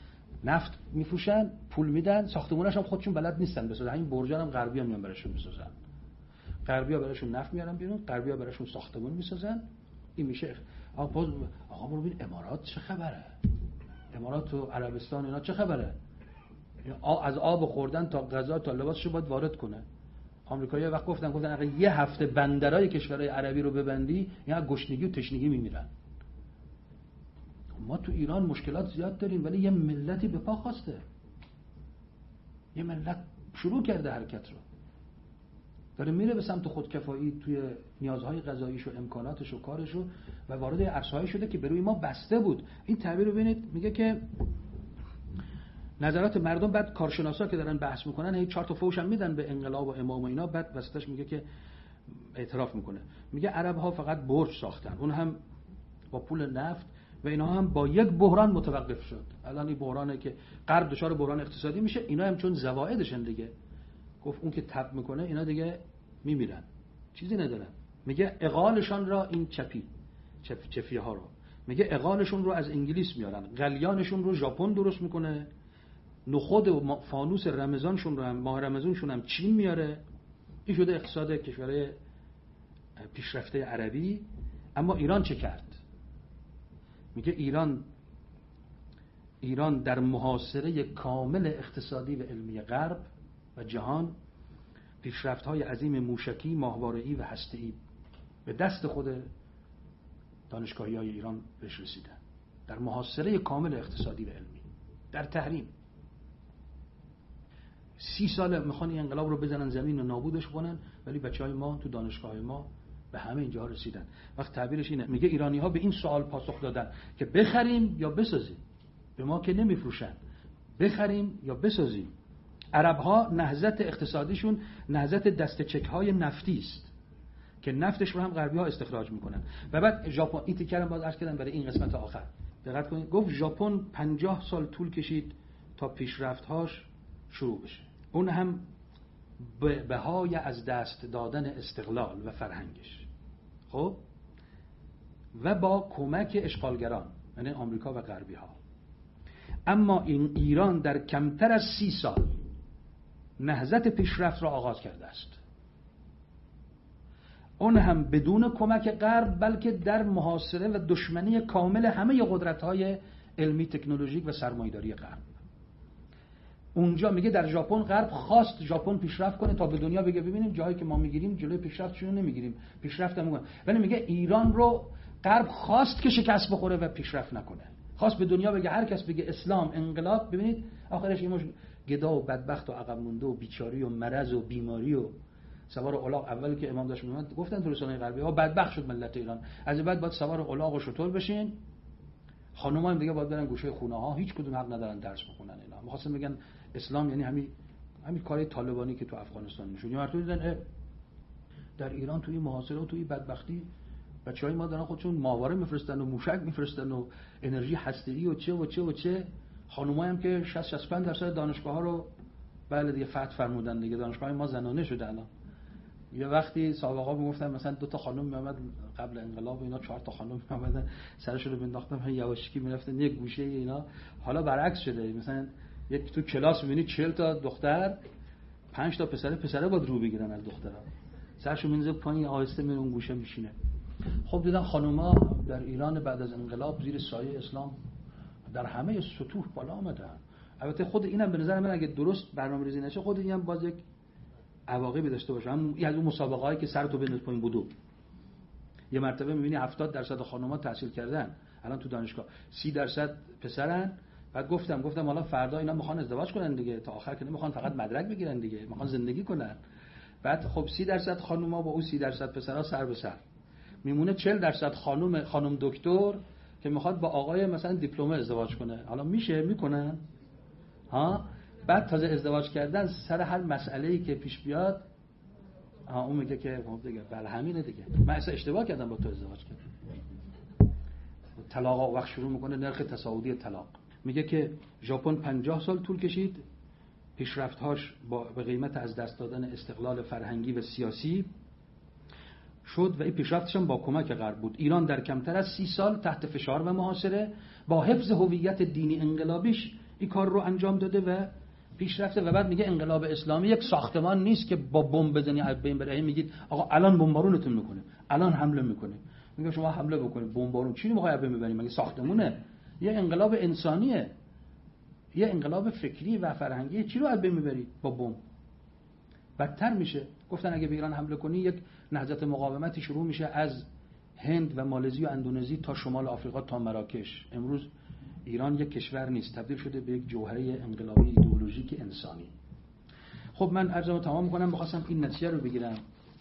نفت میفروشن، پول میدن، ساختموناش هم خودشون بلد نیستن بسازن. همین برجا هم غربی‌ها میان براشون میسازن. غربی‌ها براشون نفت میارن بیرون، غربی‌ها براشون ساختمون میسازن. این میشه آقا برو ببین امارات چه خبره؟ امارات و عربستان اینا چه خبره؟ از آب خوردن تا غذا تا لباسشو باید وارد کنه. آمریکایی‌ها وقت گفتن اگه یه هفته بندرای کشورهای عربی رو ببندی، یعنی گشنگی و تشنگی میمیرن. ما تو ایران مشکلات زیاد داریم، ولی یه ملتی به پا خواسته. یه ملت شروع کرده حرکت رو. داره میره به سمت خودکفایی توی نیازهای غذاییش و امکاناتش و کارش و وارد عرصه‌ای شده که بروی ما بسته بود. این تعبیر رو ببینید، میگه که نظرات مردم، بعد کارشناسا که دارن بحث میکنن هی 4 تا فوش هم میدن به انقلاب و امام و اینا، بعد وسطش میگه که اعتراف میکنه، میگه عرب ها فقط برج ساختن، اون هم با پول نفت و اینا هم با یک بحران متوقف شد. الان این بحرانه که غرب دچار بحران اقتصادی میشه، اینا هم چون زوایدشن دیگه، گفت اون که تب میکنه اینا دیگه میمیرن، چیزی ندارن. میگه اقالشان را این چفیه ها رو، میگه اقالشون رو از انگلیس میارن، قلیانشون رو ژاپن درست میکنه، نخود و فانوس رمضانشون رو هم، ماه رمضانشون هم چین میاره. این شده اقتصاد کشورهای پیشرفته عربی. اما ایران چه کرد؟ میگه ایران در محاصره کامل اقتصادی و علمی غرب و جهان، پیشرفت‌های عظیم موشکی، ماهواره‌ای و هسته‌ای به دست خود دانشگاهی‌های ایران بهش رسیدن. در محاصره کامل اقتصادی و علمی، در تحریم. 30 سال میخوان این انقلاب رو بزنن زمین و نابودش کنن، ولی بچهای ما تو دانشگاه ما به همه اینجاها رسیدن. وقت تعبیرش اینه، میگه ایرانی‌ها به این سوال پاسخ دادن که بخریم یا بسازیم. به ما که نمیفروشن، بخریم یا بسازیم. عرب‌ها نهضت اقتصادیشون نهضت دست چک‌های نفتی است که نفتش رو هم غربی‌ها استخراج میکنن. و بعد ژاپن، این تیکر هم باز عرض کردم برای این قسمت آخر دقت کنید، گفت ژاپن 50 سال طول کشید تا پیشرفت‌هاش شروع بشه، اون هم به بهای از دست دادن استقلال و فرهنگش، خب، و با کمک اشغالگران یعنی آمریکا و غربی‌ها. اما این ایران در کمتر از 30 سال نهضت پیشرفت را آغاز کرده است، اون هم بدون کمک غرب، بلکه در محاصره و دشمنی کامل همه قدرت‌های علمی تکنولوژیک و سرمایه‌داری غرب. اونجا میگه در ژاپن غرب خواست ژاپن پیشرفت کنه تا به دنیا بگه ببینیم جایی که ما میگیریم جلوی پیشرفتشون نمیگیریم، پیشرفت هم میکنه. ولی میگه ایران رو غرب خواست که شکست بخوره و پیشرفت نکنه، خواست به دنیا بگه هر کس بگه اسلام انقلاب، ببینید آخرش این مش گدا و بدبخت و عقب مونده و بیچاری و مرض و بیماری و سوار الاغ. اولی که امام داشت میومد گفتن تو رسانه‌های غربی ها بدبخت شد ملت ایران، از بعد باید سوار الاغ و شتر بشین، خانم‌ها هم دیگه باید برن گوشه خونه ها، هیچ کدوم حق ندارن درس بخونن. اینا می‌خواستن بگن اسلام یعنی همین کارهای طالبانی که تو افغانستان میشه. یه مرتبه دیدن در ایران توی محاصره و توی بدبختی بچه‌های ما دارن خودشون ماهواره میفرستن و موشک میفرستن و انرژی هسته‌ای و چه خانم‌ها هم که 60-65% دانشگاه‌ها رو بله دیگه فتح فرمودن دیگه، دانشگاه ما زنانه شده الان. یه وقتی سابقا میگفتن مثلا 2 تا خانم میامد قبل انقلاب، اینا 4 تا خانم میامدن سرشون رو بنداختن یواشکی میرفتن یک گوشه اینا. حالا برعکس شده، مثلا یک تو کلاس میبینی 40 تا دختر 5 تا پسره باید رو بگیرن از دخترها، سرشون میندازه پایین آهسته میره اون گوشه میشینه. خب دیدن خانوما در ایران بعد از انقلاب زیر سایه اسلام در همه سطوح بالا آمدن. البته خود اینم به نظر من اگه درست برنامه‌ریزی نشه خود اینم باز یک عواقبی داشته باشه. این از اون مسابقه‌ای که سرتو بنداز پایین بودو، یه مرتبه می‌بینی 70% خانم‌ها تحصیل کردن الان تو دانشگاه، 30% پسرن. بعد گفتم حالا فردا اینا میخوان ازدواج کنن دیگه، تا آخر که نمیخوان فقط مدرک بگیرن دیگه، میخوان زندگی کنن. بعد خب 30% خانم‌ها با اون 30% پسرها سر به سر میمونه، 40% خانم دکتر که میخواد با آقای مثلا دیپلمه ازدواج کنه. حالا میکنن ها؟ بعد تازه ازدواج کردن سر هر مسئله‌ای که پیش بیاد اون میگه که خب دیگه بله همینه دیگه، من اصلا اشتباه کردم با تو ازدواج کردم. طلاق وقت شروع میکنه نرخ تصاعدی طلاق. میگه که ژاپن 50 سال طول کشید پیشرفت‌هاش به قیمت از دست دادن استقلال فرهنگی و سیاسی شد و این پیشرفتش هم با کمک غرب بود. ایران در کمتر از 30 سال تحت فشار و محاصره با حفظ هویت دینی انقلابیش این کار رو انجام داده و پیش رفته و بعد میگه انقلاب اسلامی یک ساختمان نیست که با بمب بزنی از بین بره. میگید آقا الان بمبارونتون میکنه، الان حمله میکنه. میگه شما حمله بکنید، بمبارون چی میخوای از بین ببرید؟ مگه ساختمونه؟ یه انقلاب انسانیه، یه انقلاب فکری و فرهنگی، چی رو از بین میبرید با بمب؟ بدتر میشه. گفتن اگه به ایران حمله کنی یک نهضت مقاومتی شروع میشه از هند و مالزی و اندونزی تا شمال آفریقا تا مراکش. امروز ایران یک کشور نیست، تبدیل شده به یک جوهره انقلابی ایدئولوژیک انسانی. خب من عرضمو تمام میکنم. می‌خواستم این نتیجه رو بگیرم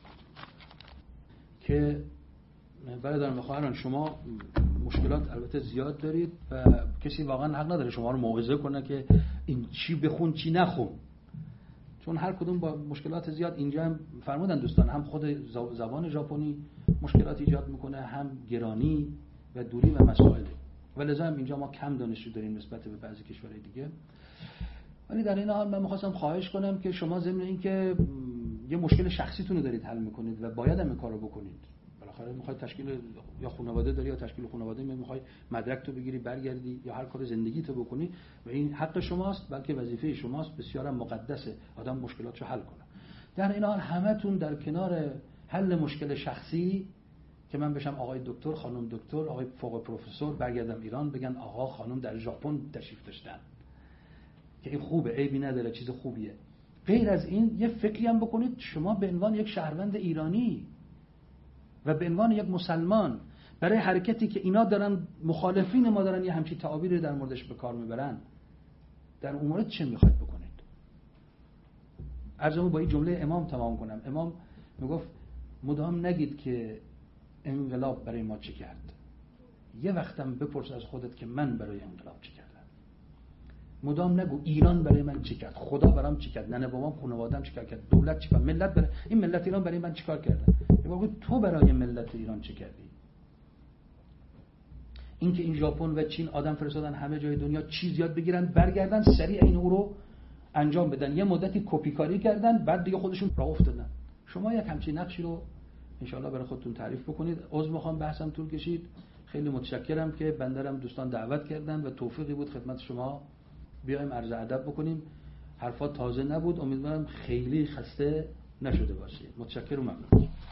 که برادران و خواهران، شما مشکلات البته زیاد دارید و کسی واقعا حق نداره شما رو موعظه کنه که این چی بخون چی نخون، چون هر کدوم با مشکلات زیاد. اینجا هم فرمودن دوستان، هم خود زبان ژاپنی مشکلات ایجاد میکنه، هم گرانی و دوری و مسائل، و لذا هم اینجا ما کم دانشجو داریم نسبت به بعضی کشورهای دیگه. ولی در این حال من می‌خواستم خواهش کنم که شما ضمن اینکه یه مشکل شخصیتون رو دارید حل میکنید و باید هم این کارو بکنید، بالاخره میخواید تشکیل یا خانواده داری یا تشکیل خانواده میخوای مدرک تو بگیری برگردی یا هر کار زندگی تو بکنی و این حق شماست، بلکه وظیفه شماست، بسیار مقدسه آدم مشکلاتشو حل کنه. در این حال همتون در کنار حل مشکل شخصی که من بشم آقای دکتر، خانم دکتر، آقای فوق پروفسور، برگردم ایران بگن آقا خانم در ژاپن تشریف داشتن، که این خوبه، عیبی نداره، چیز خوبیه. غیر از این یه فکری هم بکنید شما به عنوان یک شهروند ایرانی و به عنوان یک مسلمان برای حرکتی که اینا دارن، مخالفین ما دارن یه همچین تعابیری در موردش به کار میبرن، در اون مورد چه میخواید بکنید؟ عرضمو با این جمله امام تمام کنم. امام میگفت مدام نگید که انقلاب برای ما چه کرد، یه وقتم بپرس از خودت که من برای انقلاب چه کردم. مدام نگو ایران برای من چه کرد، خدا برام چه کرد، ننه بابام خانواده‌ام چه کرد، دولت چه کرد، ملت برای این ملت ایران برای من چیکار کردن. بگو تو برای ملت ایران چه کردی. اینکه این ژاپن و چین آدم فرستادن همه جای دنیا چیز یاد بگیرن برگردن سریع این رو انجام بدن، یه مدتی کپی کاری کردن بعد دیگه خودشون راه افتادن. شما یک همچین نقشی رو ان شاءالله برای خودتون تعریف بکنید. عذر میخوام بحثم طول کشید، خیلی متشکرم که بندرم دوستان دعوت کردن و توفیقی بود خدمت شما بیایم عرض ادب بکنیم. حرفات تازه نبود، امیدوارم خیلی خسته نشده باشید. متشکرم و ممنون.